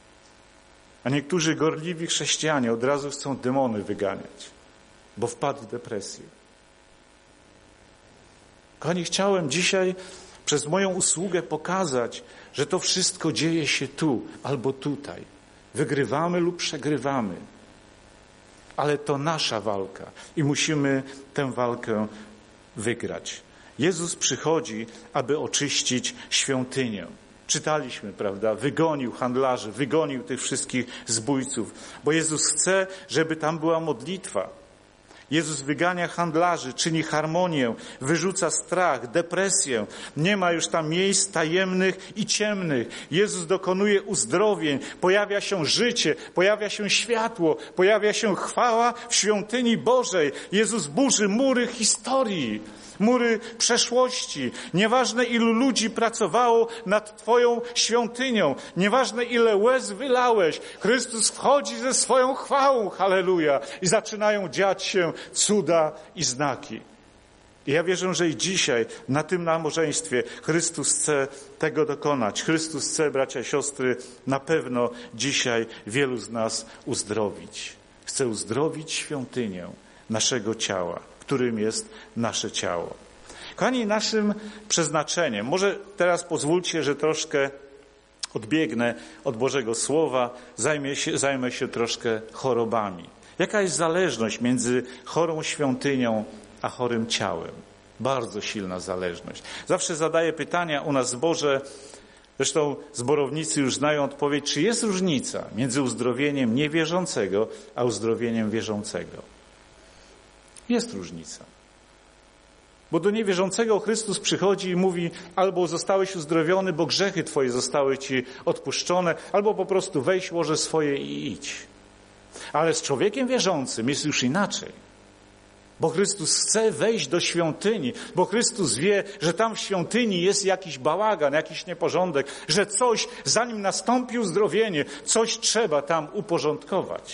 S1: A niektórzy gorliwi chrześcijanie od razu chcą demony wyganiać, bo wpadł w depresję. Kochani, chciałem dzisiaj przez moją usługę pokazać, że to wszystko dzieje się tu albo tutaj. Wygrywamy lub przegrywamy. Ale to nasza walka i musimy tę walkę wygrać. Jezus przychodzi, aby oczyścić świątynię. Czytaliśmy, prawda? Wygonił handlarzy, wygonił tych wszystkich zbójców, bo Jezus chce, żeby tam była modlitwa. Jezus wygania handlarzy, czyni harmonię, wyrzuca strach, depresję. Nie ma już tam miejsc tajemnych i ciemnych. Jezus dokonuje uzdrowień, pojawia się życie, pojawia się światło, pojawia się chwała w świątyni Bożej. Jezus burzy mury historii, mury przeszłości. Nieważne, ilu ludzi pracowało nad Twoją świątynią, nieważne, ile łez wylałeś, Chrystus wchodzi ze swoją chwałą, halleluja, i zaczynają dziać się cuda i znaki. I ja wierzę, że i dzisiaj na tym nabożeństwie Chrystus chce tego dokonać. Chrystus chce, bracia i siostry, na pewno dzisiaj wielu z nas uzdrowić. Chce uzdrowić świątynię naszego ciała, którym jest nasze ciało. Kochani, naszym przeznaczeniem, może teraz pozwólcie, że troszkę odbiegnę od Bożego Słowa, zajmę się, zajmę się troszkę chorobami. Jaka jest zależność między chorą świątynią a chorym ciałem? Bardzo silna zależność. Zawsze zadaję pytania u nas w zborze, zresztą zborownicy już znają odpowiedź, czy jest różnica między uzdrowieniem niewierzącego a uzdrowieniem wierzącego. Jest różnica. Bo do niewierzącego Chrystus przychodzi i mówi: albo zostałeś uzdrowiony, bo grzechy Twoje zostały Ci odpuszczone, albo po prostu weź łoże swoje i idź. Ale z człowiekiem wierzącym jest już inaczej. Bo Chrystus chce wejść do świątyni, bo Chrystus wie, że tam w świątyni jest jakiś bałagan, jakiś nieporządek, że coś, zanim nastąpi uzdrowienie, coś trzeba tam uporządkować.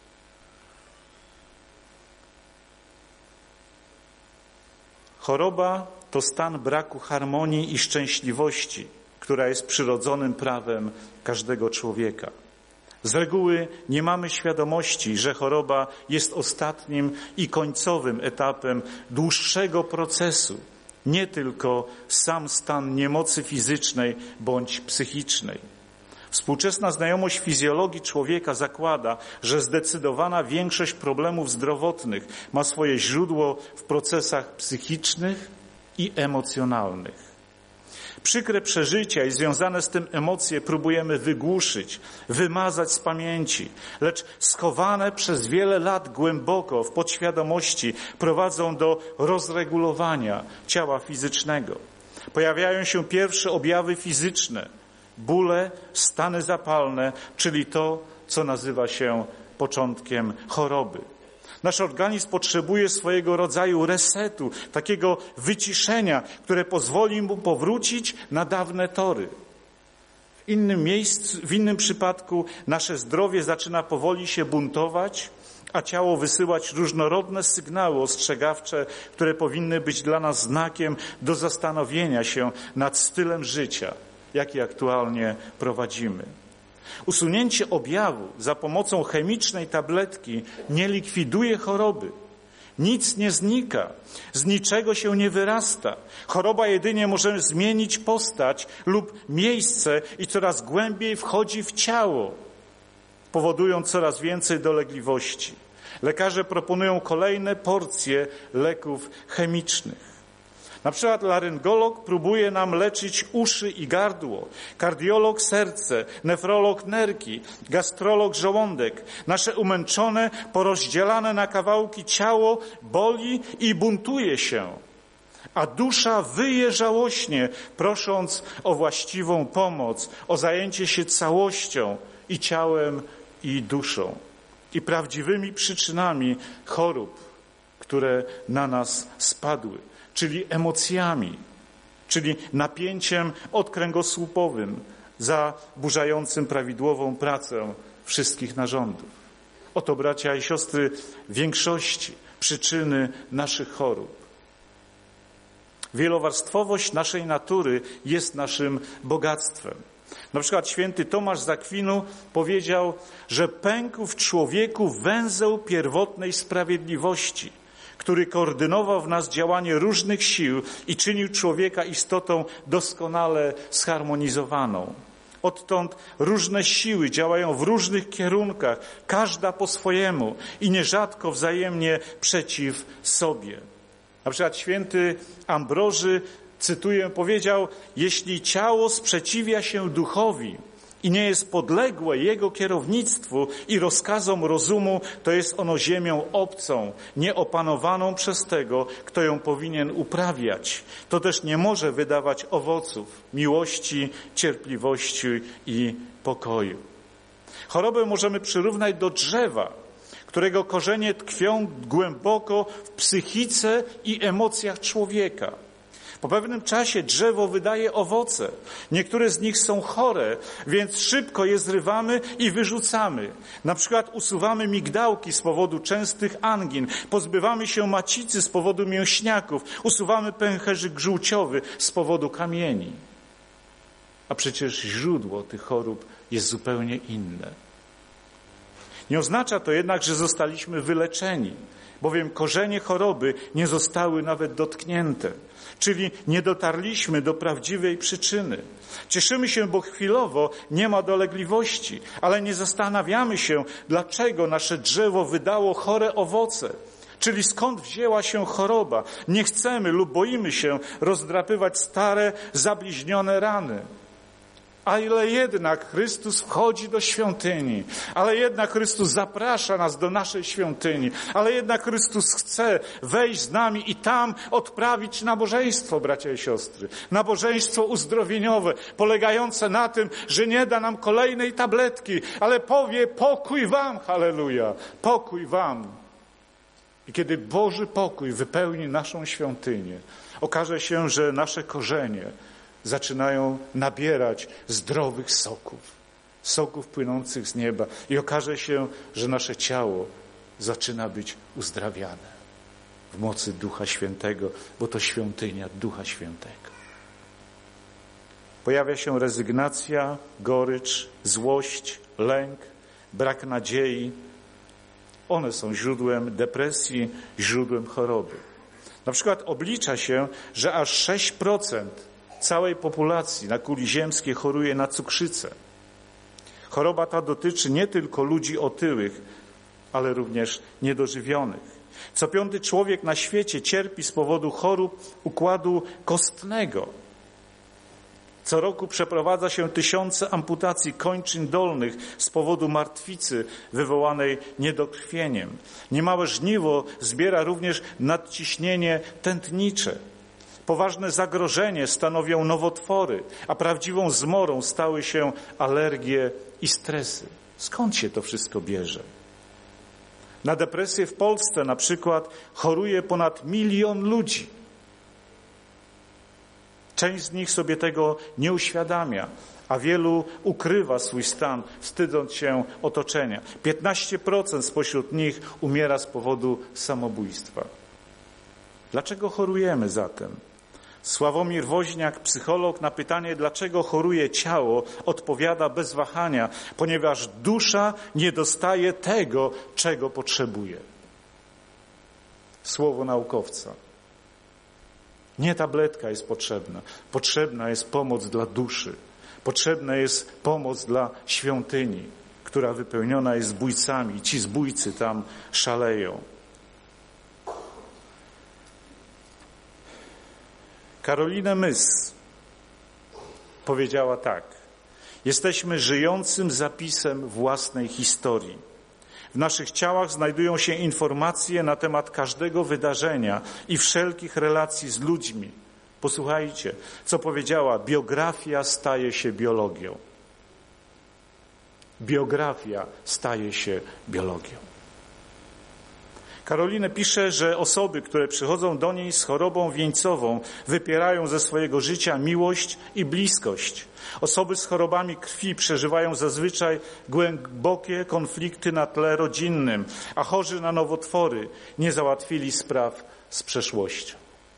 S1: Choroba to stan braku harmonii i szczęśliwości, która jest przyrodzonym prawem każdego człowieka. Z reguły nie mamy świadomości, że choroba jest ostatnim i końcowym etapem dłuższego procesu, nie tylko sam stan niemocy fizycznej bądź psychicznej. Współczesna znajomość fizjologii człowieka zakłada, że zdecydowana większość problemów zdrowotnych ma swoje źródło w procesach psychicznych i emocjonalnych. Przykre przeżycia i związane z tym emocje próbujemy wygłuszyć, wymazać z pamięci, lecz schowane przez wiele lat głęboko w podświadomości prowadzą do rozregulowania ciała fizycznego. Pojawiają się pierwsze objawy fizyczne, bóle, stany zapalne, czyli to, co nazywa się początkiem choroby. Nasz organizm potrzebuje swojego rodzaju resetu, takiego wyciszenia, które pozwoli mu powrócić na dawne tory. W innym miejscu, w innym przypadku nasze zdrowie zaczyna powoli się buntować, a ciało wysyłać różnorodne sygnały ostrzegawcze, które powinny być dla nas znakiem do zastanowienia się nad stylem życia, jaki aktualnie prowadzimy. Usunięcie objawu za pomocą chemicznej tabletki nie likwiduje choroby. Nic nie znika, z niczego się nie wyrasta. Choroba jedynie może zmienić postać lub miejsce i coraz głębiej wchodzi w ciało, powodując coraz więcej dolegliwości. Lekarze proponują kolejne porcje leków chemicznych. Na przykład laryngolog próbuje nam leczyć uszy i gardło, kardiolog serce, nefrolog nerki, gastrolog żołądek. Nasze umęczone, porozdzielane na kawałki ciało boli i buntuje się, a dusza wyje żałośnie, prosząc o właściwą pomoc, o zajęcie się całością i ciałem, i duszą, i prawdziwymi przyczynami chorób, które na nas spadły. Czyli emocjami, czyli napięciem odkręgosłupowym zaburzającym prawidłową pracę wszystkich narządów. Oto, bracia i siostry, w większości przyczyny naszych chorób. Wielowarstwowość naszej natury jest naszym bogactwem. Na przykład święty Tomasz z Akwinu powiedział, że pękł w człowieku węzeł pierwotnej sprawiedliwości, który koordynował w nas działanie różnych sił i czynił człowieka istotą doskonale zharmonizowaną. Odtąd różne siły działają w różnych kierunkach, każda po swojemu i nierzadko wzajemnie przeciw sobie. Na przykład święty Ambroży, cytuję, powiedział: jeśli ciało sprzeciwia się duchowi i nie jest podległe jego kierownictwu i rozkazom rozumu, to jest ono ziemią obcą, nieopanowaną przez tego, kto ją powinien uprawiać. To też nie może wydawać owoców miłości, cierpliwości i pokoju. Chorobę możemy przyrównać do drzewa, którego korzenie tkwią głęboko w psychice i emocjach człowieka. Po pewnym czasie drzewo wydaje owoce. Niektóre z nich są chore, więc szybko je zrywamy i wyrzucamy. Na przykład usuwamy migdałki z powodu częstych angin, pozbywamy się macicy z powodu mięśniaków, usuwamy pęcherzyk żółciowy z powodu kamieni. A przecież źródło tych chorób jest zupełnie inne. Nie oznacza to jednak, że zostaliśmy wyleczeni, bowiem korzenie choroby nie zostały nawet dotknięte. Czyli nie dotarliśmy do prawdziwej przyczyny. Cieszymy się, bo chwilowo nie ma dolegliwości, ale nie zastanawiamy się, dlaczego nasze drzewo wydało chore owoce. Czyli skąd wzięła się choroba. Nie chcemy lub boimy się rozdrapywać stare, zabliźnione rany. Ale jednak Chrystus wchodzi do świątyni, ale jednak Chrystus zaprasza nas do naszej świątyni, ale jednak Chrystus chce wejść z nami i tam odprawić nabożeństwo, bracia i siostry. Nabożeństwo uzdrowieniowe, polegające na tym, że nie da nam kolejnej tabletki, ale powie: pokój wam, halleluja, pokój wam. I kiedy Boży pokój wypełni naszą świątynię, okaże się, że nasze korzenie zaczynają nabierać zdrowych soków, soków płynących z nieba i okaże się, że nasze ciało zaczyna być uzdrawiane w mocy Ducha Świętego, bo to świątynia Ducha Świętego. Pojawia się rezygnacja, gorycz, złość, lęk, brak nadziei. One są źródłem depresji, źródłem choroby. Na przykład oblicza się, że aż sześć procent całej populacji na kuli ziemskiej choruje na cukrzycę. Choroba ta dotyczy nie tylko ludzi otyłych, ale również niedożywionych. Co piąty człowiek na świecie cierpi z powodu chorób układu kostnego. Co roku przeprowadza się tysiące amputacji kończyn dolnych z powodu martwicy wywołanej niedokrwieniem. Niemałe żniwo zbiera również nadciśnienie tętnicze. Poważne zagrożenie stanowią nowotwory, a prawdziwą zmorą stały się alergie i stresy. Skąd się to wszystko bierze? Na depresję w Polsce na przykład choruje ponad milion ludzi. Część z nich sobie tego nie uświadamia, a wielu ukrywa swój stan, wstydząc się otoczenia. piętnaście procent spośród nich umiera z powodu samobójstwa. Dlaczego chorujemy zatem? Sławomir Woźniak, psycholog, na pytanie, dlaczego choruje ciało, odpowiada bez wahania, ponieważ dusza nie dostaje tego, czego potrzebuje. Słowo naukowca. Nie tabletka jest potrzebna. Potrzebna jest pomoc dla duszy. Potrzebna jest pomoc dla świątyni, która wypełniona jest zbójcami. I ci zbójcy tam szaleją. Karolina Myss powiedziała tak: jesteśmy żyjącym zapisem własnej historii. W naszych ciałach znajdują się informacje na temat każdego wydarzenia i wszelkich relacji z ludźmi. Posłuchajcie, co powiedziała: biografia staje się biologią. Biografia staje się biologią. Karolina pisze, że osoby, które przychodzą do niej z chorobą wieńcową, wypierają ze swojego życia miłość i bliskość. Osoby z chorobami krwi przeżywają zazwyczaj głębokie konflikty na tle rodzinnym, a chorzy na nowotwory nie załatwili spraw z przeszłością.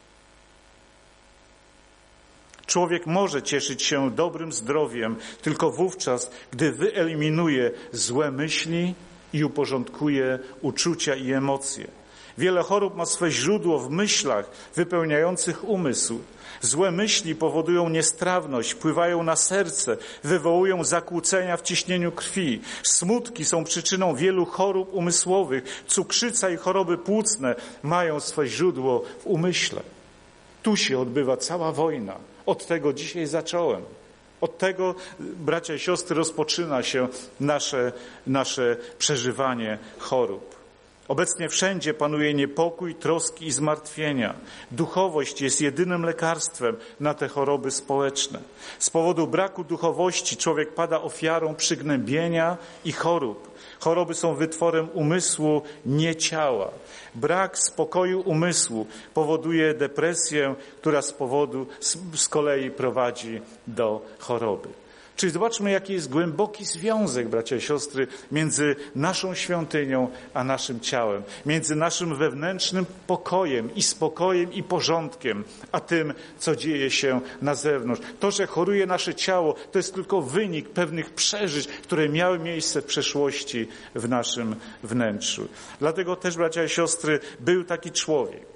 S1: Człowiek może cieszyć się dobrym zdrowiem tylko wówczas, gdy wyeliminuje złe myśli i uporządkuje uczucia i emocje. Wiele chorób ma swe źródło w myślach wypełniających umysł. Złe myśli powodują niestrawność, wpływają na serce, wywołują zakłócenia w ciśnieniu krwi. Smutki są przyczyną wielu chorób umysłowych. Cukrzyca i choroby płucne mają swe źródło w umyśle. Tu się odbywa cała wojna. Od tego dzisiaj zacząłem. Od tego, bracia i siostry, rozpoczyna się nasze, nasze przeżywanie chorób. Obecnie wszędzie panuje niepokój, troski i zmartwienia. Duchowość jest jedynym lekarstwem na te choroby społeczne. Z powodu braku duchowości człowiek pada ofiarą przygnębienia i chorób. Choroby są wytworem umysłu, nie ciała. Brak spokoju umysłu powoduje depresję, która z powodu z kolei prowadzi do choroby. Czyli zobaczmy, jaki jest głęboki związek, bracia i siostry, między naszą świątynią a naszym ciałem. Między naszym wewnętrznym pokojem i spokojem i porządkiem, a tym, co dzieje się na zewnątrz. To, że choruje nasze ciało, to jest tylko wynik pewnych przeżyć, które miały miejsce w przeszłości w naszym wnętrzu. Dlatego też, bracia i siostry, był taki człowiek.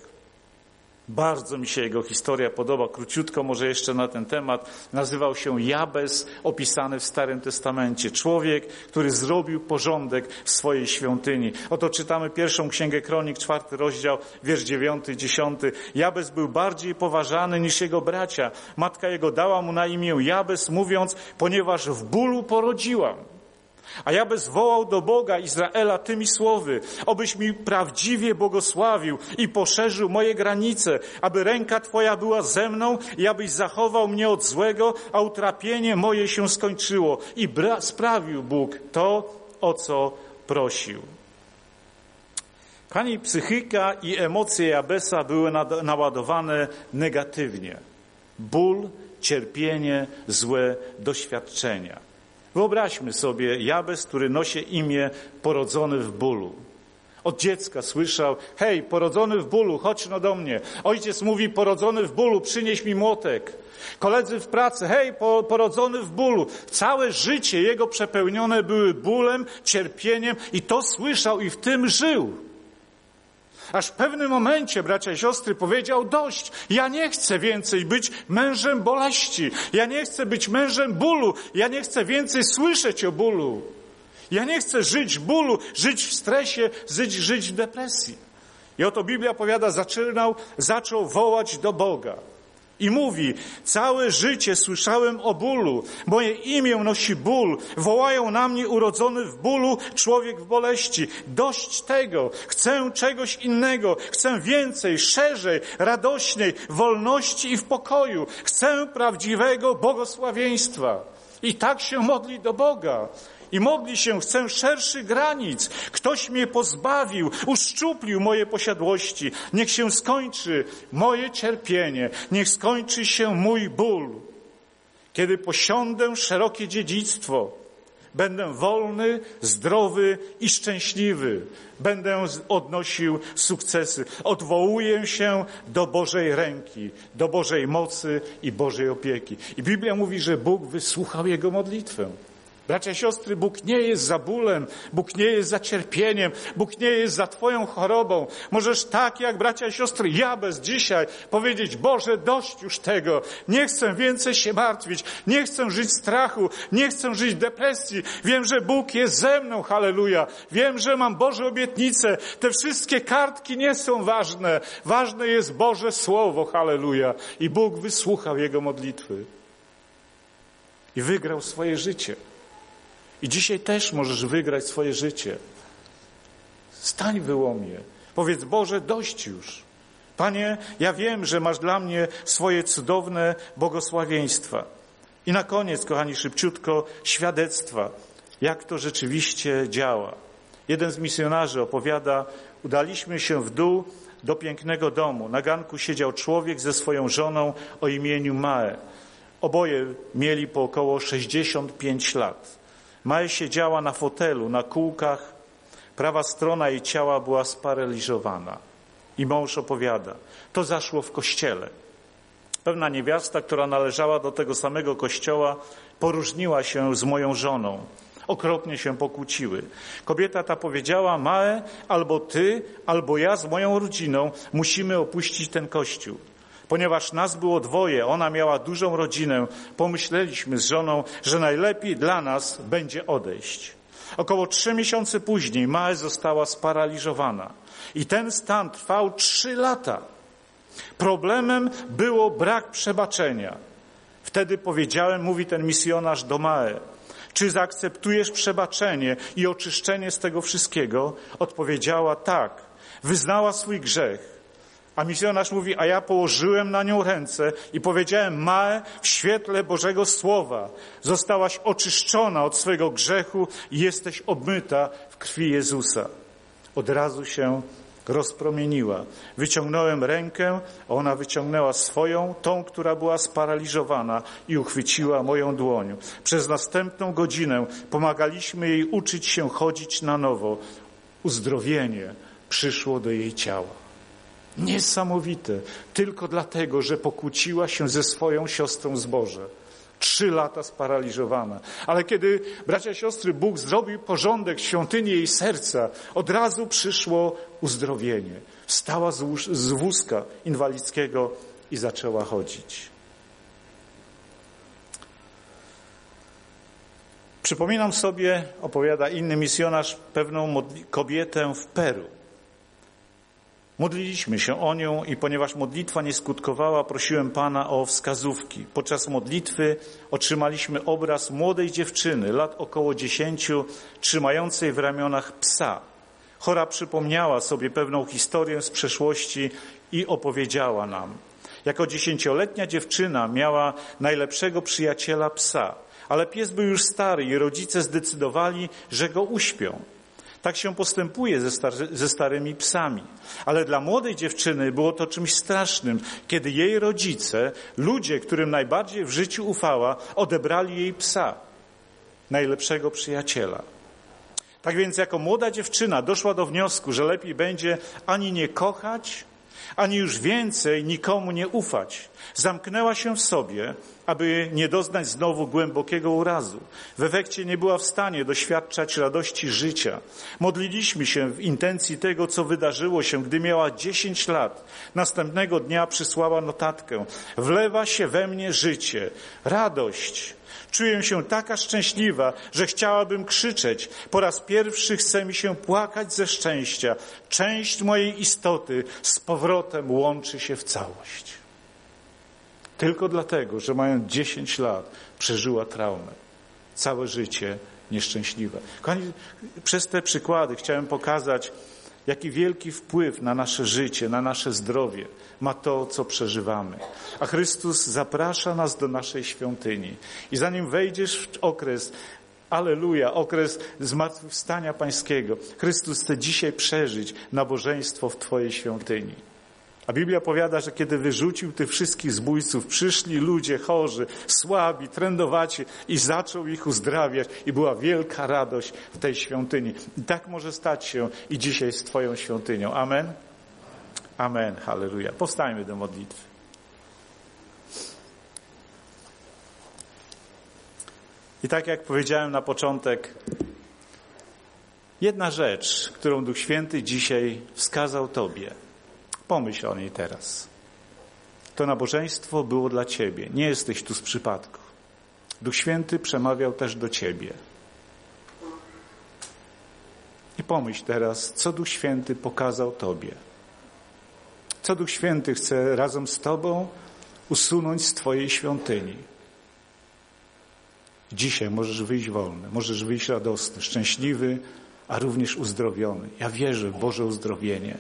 S1: Bardzo mi się jego historia podoba. Króciutko może jeszcze na ten temat. Nazywał się Jabez, opisany w Starym Testamencie. Człowiek, który zrobił porządek w swojej świątyni. Oto czytamy pierwszą Księgę Kronik, czwarty rozdział, wiersz dziewiąty i dziesiąty. Jabez był bardziej poważany niż jego bracia. Matka jego dała mu na imię Jabez, mówiąc, ponieważ w bólu porodziłam. A Jabez wołał do Boga Izraela tymi słowy: obyś mi prawdziwie błogosławił i poszerzył moje granice, aby ręka Twoja była ze mną i abyś zachował mnie od złego, a utrapienie moje się skończyło. I bra- sprawił Bóg to, o co prosił. Kochani, psychika i emocje Jabesa były nad- naładowane negatywnie. Ból, cierpienie, złe doświadczenia. Wyobraźmy sobie Jabez, który nosi imię porodzony w bólu. Od dziecka słyszał: hej, porodzony w bólu, chodź no do mnie. Ojciec mówi: porodzony w bólu, przynieś mi młotek. Koledzy w pracy: hej, po, porodzony w bólu. Całe życie jego przepełnione były bólem, cierpieniem i to słyszał i w tym żył. Aż w pewnym momencie, bracia i siostry, powiedział: dość, ja nie chcę więcej być mężem boleści. Ja nie chcę być mężem bólu. Ja nie chcę więcej słyszeć o bólu. Ja nie chcę żyć w bólu, żyć w stresie, żyć, żyć w depresji. I oto Biblia powiada, zaczynał, zaczął wołać do Boga. I mówi: całe życie słyszałem o bólu. Moje imię nosi ból. Wołają na mnie urodzony w bólu, człowiek w boleści. Dość tego. Chcę czegoś innego. Chcę więcej, szerzej, radośniej, wolności i w pokoju. Chcę prawdziwego błogosławieństwa. I tak się modli do Boga. I modli się: chcę szerszych granic. Ktoś mnie pozbawił, uszczuplił moje posiadłości. Niech się skończy moje cierpienie. Niech skończy się mój ból. Kiedy posiądę szerokie dziedzictwo, będę wolny, zdrowy i szczęśliwy. Będę odnosił sukcesy. Odwołuję się do Bożej ręki, do Bożej mocy i Bożej opieki. I Biblia mówi, że Bóg wysłuchał jego modlitwę. Bracia i siostry, Bóg nie jest za bólem, Bóg nie jest za cierpieniem, Bóg nie jest za twoją chorobą. Możesz tak jak bracia i siostry Jabez dzisiaj powiedzieć: Boże, dość już tego, nie chcę więcej się martwić, nie chcę żyć w strachu, nie chcę żyć w depresji. Wiem, że Bóg jest ze mną, halleluja. Wiem, że mam Boże obietnice. Te wszystkie kartki nie są ważne. Ważne jest Boże Słowo, halleluja. I Bóg wysłuchał jego modlitwy i wygrał swoje życie. I dzisiaj też możesz wygrać swoje życie. Stań w wyłomie. Powiedz: Boże, dość już. Panie, ja wiem, że masz dla mnie swoje cudowne błogosławieństwa. I na koniec, kochani, szybciutko, świadectwa. Jak to rzeczywiście działa. Jeden z misjonarzy opowiada: udaliśmy się w dół do pięknego domu. Na ganku siedział człowiek ze swoją żoną o imieniu Mae. Oboje mieli po około sześćdziesiąt pięć lat. Mae siedziała na fotelu, na kółkach. Prawa strona jej ciała była sparaliżowana. I mąż opowiada: to zaszło w kościele. Pewna niewiasta, która należała do tego samego kościoła, poróżniła się z moją żoną. Okropnie się pokłóciły. Kobieta ta powiedziała: Mae, albo ty, albo ja z moją rodziną musimy opuścić ten kościół. Ponieważ nas było dwoje, ona miała dużą rodzinę, pomyśleliśmy z żoną, że najlepiej dla nas będzie odejść. Około trzy miesiące później Mae została sparaliżowana. I ten stan trwał trzy lata. Problemem było brak przebaczenia. Wtedy powiedziałem, mówi ten misjonarz do Mae: czy zaakceptujesz przebaczenie i oczyszczenie z tego wszystkiego? Odpowiedziała: tak. Wyznała swój grzech. A misjonarz mówi: a ja położyłem na nią ręce i powiedziałem: Mae, w świetle Bożego Słowa zostałaś oczyszczona od swego grzechu i jesteś obmyta w krwi Jezusa. Od razu się rozpromieniła. Wyciągnąłem rękę, a ona wyciągnęła swoją, tą, która była sparaliżowana, i uchwyciła moją dłoń. Przez następną godzinę pomagaliśmy jej uczyć się chodzić na nowo. Uzdrowienie przyszło do jej ciała. Niesamowite. Tylko dlatego, że pokłóciła się ze swoją siostrą z Boże. Trzy lata sparaliżowana. Ale kiedy, bracia i siostry, Bóg zrobił porządek w świątyni jej serca, od razu przyszło uzdrowienie. Wstała z, łóż, z wózka inwalidzkiego i zaczęła chodzić. Przypominam sobie, opowiada inny misjonarz, pewną modli- kobietę w Peru. Modliliśmy się o nią i ponieważ modlitwa nie skutkowała, prosiłem Pana o wskazówki. Podczas modlitwy otrzymaliśmy obraz młodej dziewczyny, lat około dziesięciu, trzymającej w ramionach psa. Chora przypomniała sobie pewną historię z przeszłości i opowiedziała nam. Jako dziesięcioletnia dziewczyna miała najlepszego przyjaciela psa, ale pies był już stary i rodzice zdecydowali, że go uśpią. Tak się postępuje ze, star- ze starymi psami. Ale dla młodej dziewczyny było to czymś strasznym, kiedy jej rodzice, ludzie, którym najbardziej w życiu ufała, odebrali jej psa, najlepszego przyjaciela. Tak więc jako młoda dziewczyna doszła do wniosku, że lepiej będzie ani nie kochać, ani już więcej nikomu nie ufać. Zamknęła się w sobie, aby nie doznać znowu głębokiego urazu. W efekcie nie była w stanie doświadczać radości życia. Modliliśmy się w intencji tego, co wydarzyło się, gdy miała dziesięć lat. Następnego dnia przysłała notatkę. Wlewa się we mnie życie, radość. Czuję się taka szczęśliwa, że chciałabym krzyczeć. Po raz pierwszy chce mi się płakać ze szczęścia. Część mojej istoty z powrotem łączy się w całość. Tylko dlatego, że mając dziesięć lat przeżyła traumę. Całe życie nieszczęśliwe. Kochani, przez te przykłady chciałem pokazać, jaki wielki wpływ na nasze życie, na nasze zdrowie ma to, co przeżywamy. A Chrystus zaprasza nas do naszej świątyni. I zanim wejdziesz w okres, alleluja, okres zmartwychwstania Pańskiego, Chrystus chce dzisiaj przeżyć nabożeństwo w Twojej świątyni. A Biblia powiada, że kiedy wyrzucił tych wszystkich zbójców, przyszli ludzie chorzy, słabi, trędowaci i zaczął ich uzdrawiać i była wielka radość w tej świątyni. I tak może stać się i dzisiaj z Twoją świątynią. Amen? Amen. Halleluja. Powstańmy do modlitwy. I tak jak powiedziałem na początek, jedna rzecz, którą Duch Święty dzisiaj wskazał Tobie. Pomyśl o niej teraz. To nabożeństwo było dla Ciebie. Nie jesteś tu z przypadku. Duch Święty przemawiał też do Ciebie. I pomyśl teraz, co Duch Święty pokazał Tobie. Co Duch Święty chce razem z Tobą usunąć z Twojej świątyni. Dzisiaj możesz wyjść wolny, możesz wyjść radosny, szczęśliwy, a również uzdrowiony. Ja wierzę w Boże uzdrowienie.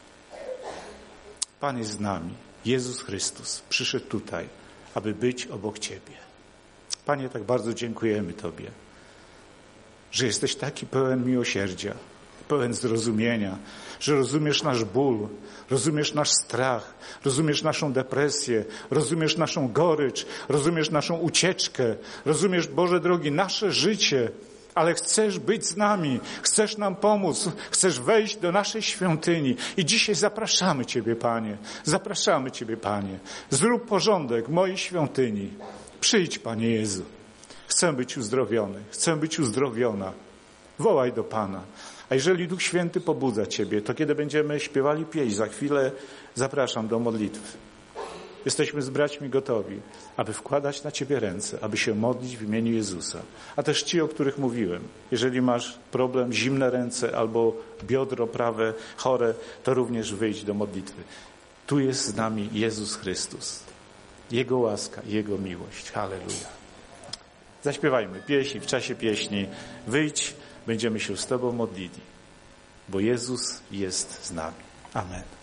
S1: Pan jest z nami. Jezus Chrystus przyszedł tutaj, aby być obok Ciebie. Panie, tak bardzo dziękujemy Tobie, że jesteś taki pełen miłosierdzia, pełen zrozumienia, że rozumiesz nasz ból, rozumiesz nasz strach, rozumiesz naszą depresję, rozumiesz naszą gorycz, rozumiesz naszą ucieczkę, rozumiesz, Boże drogi, nasze życie, ale chcesz być z nami, chcesz nam pomóc, chcesz wejść do naszej świątyni i dzisiaj zapraszamy Ciebie, Panie, zapraszamy Ciebie, Panie. Zrób porządek w mojej świątyni. Przyjdź, Panie Jezu. Chcę być uzdrowiony, chcę być uzdrowiona. Wołaj do Pana. A jeżeli Duch Święty pobudza Ciebie, to kiedy będziemy śpiewali pieśń, za chwilę zapraszam do modlitwy. Jesteśmy z braćmi gotowi, aby wkładać na Ciebie ręce, aby się modlić w imieniu Jezusa. A też Ci, o których mówiłem. Jeżeli masz problem, zimne ręce albo biodro prawe chore, to również wyjdź do modlitwy. Tu jest z nami Jezus Chrystus. Jego łaska, Jego miłość. Halleluja. Zaśpiewajmy pieśń, w czasie pieśni wyjdź, będziemy się z Tobą modlili, bo Jezus jest z nami. Amen.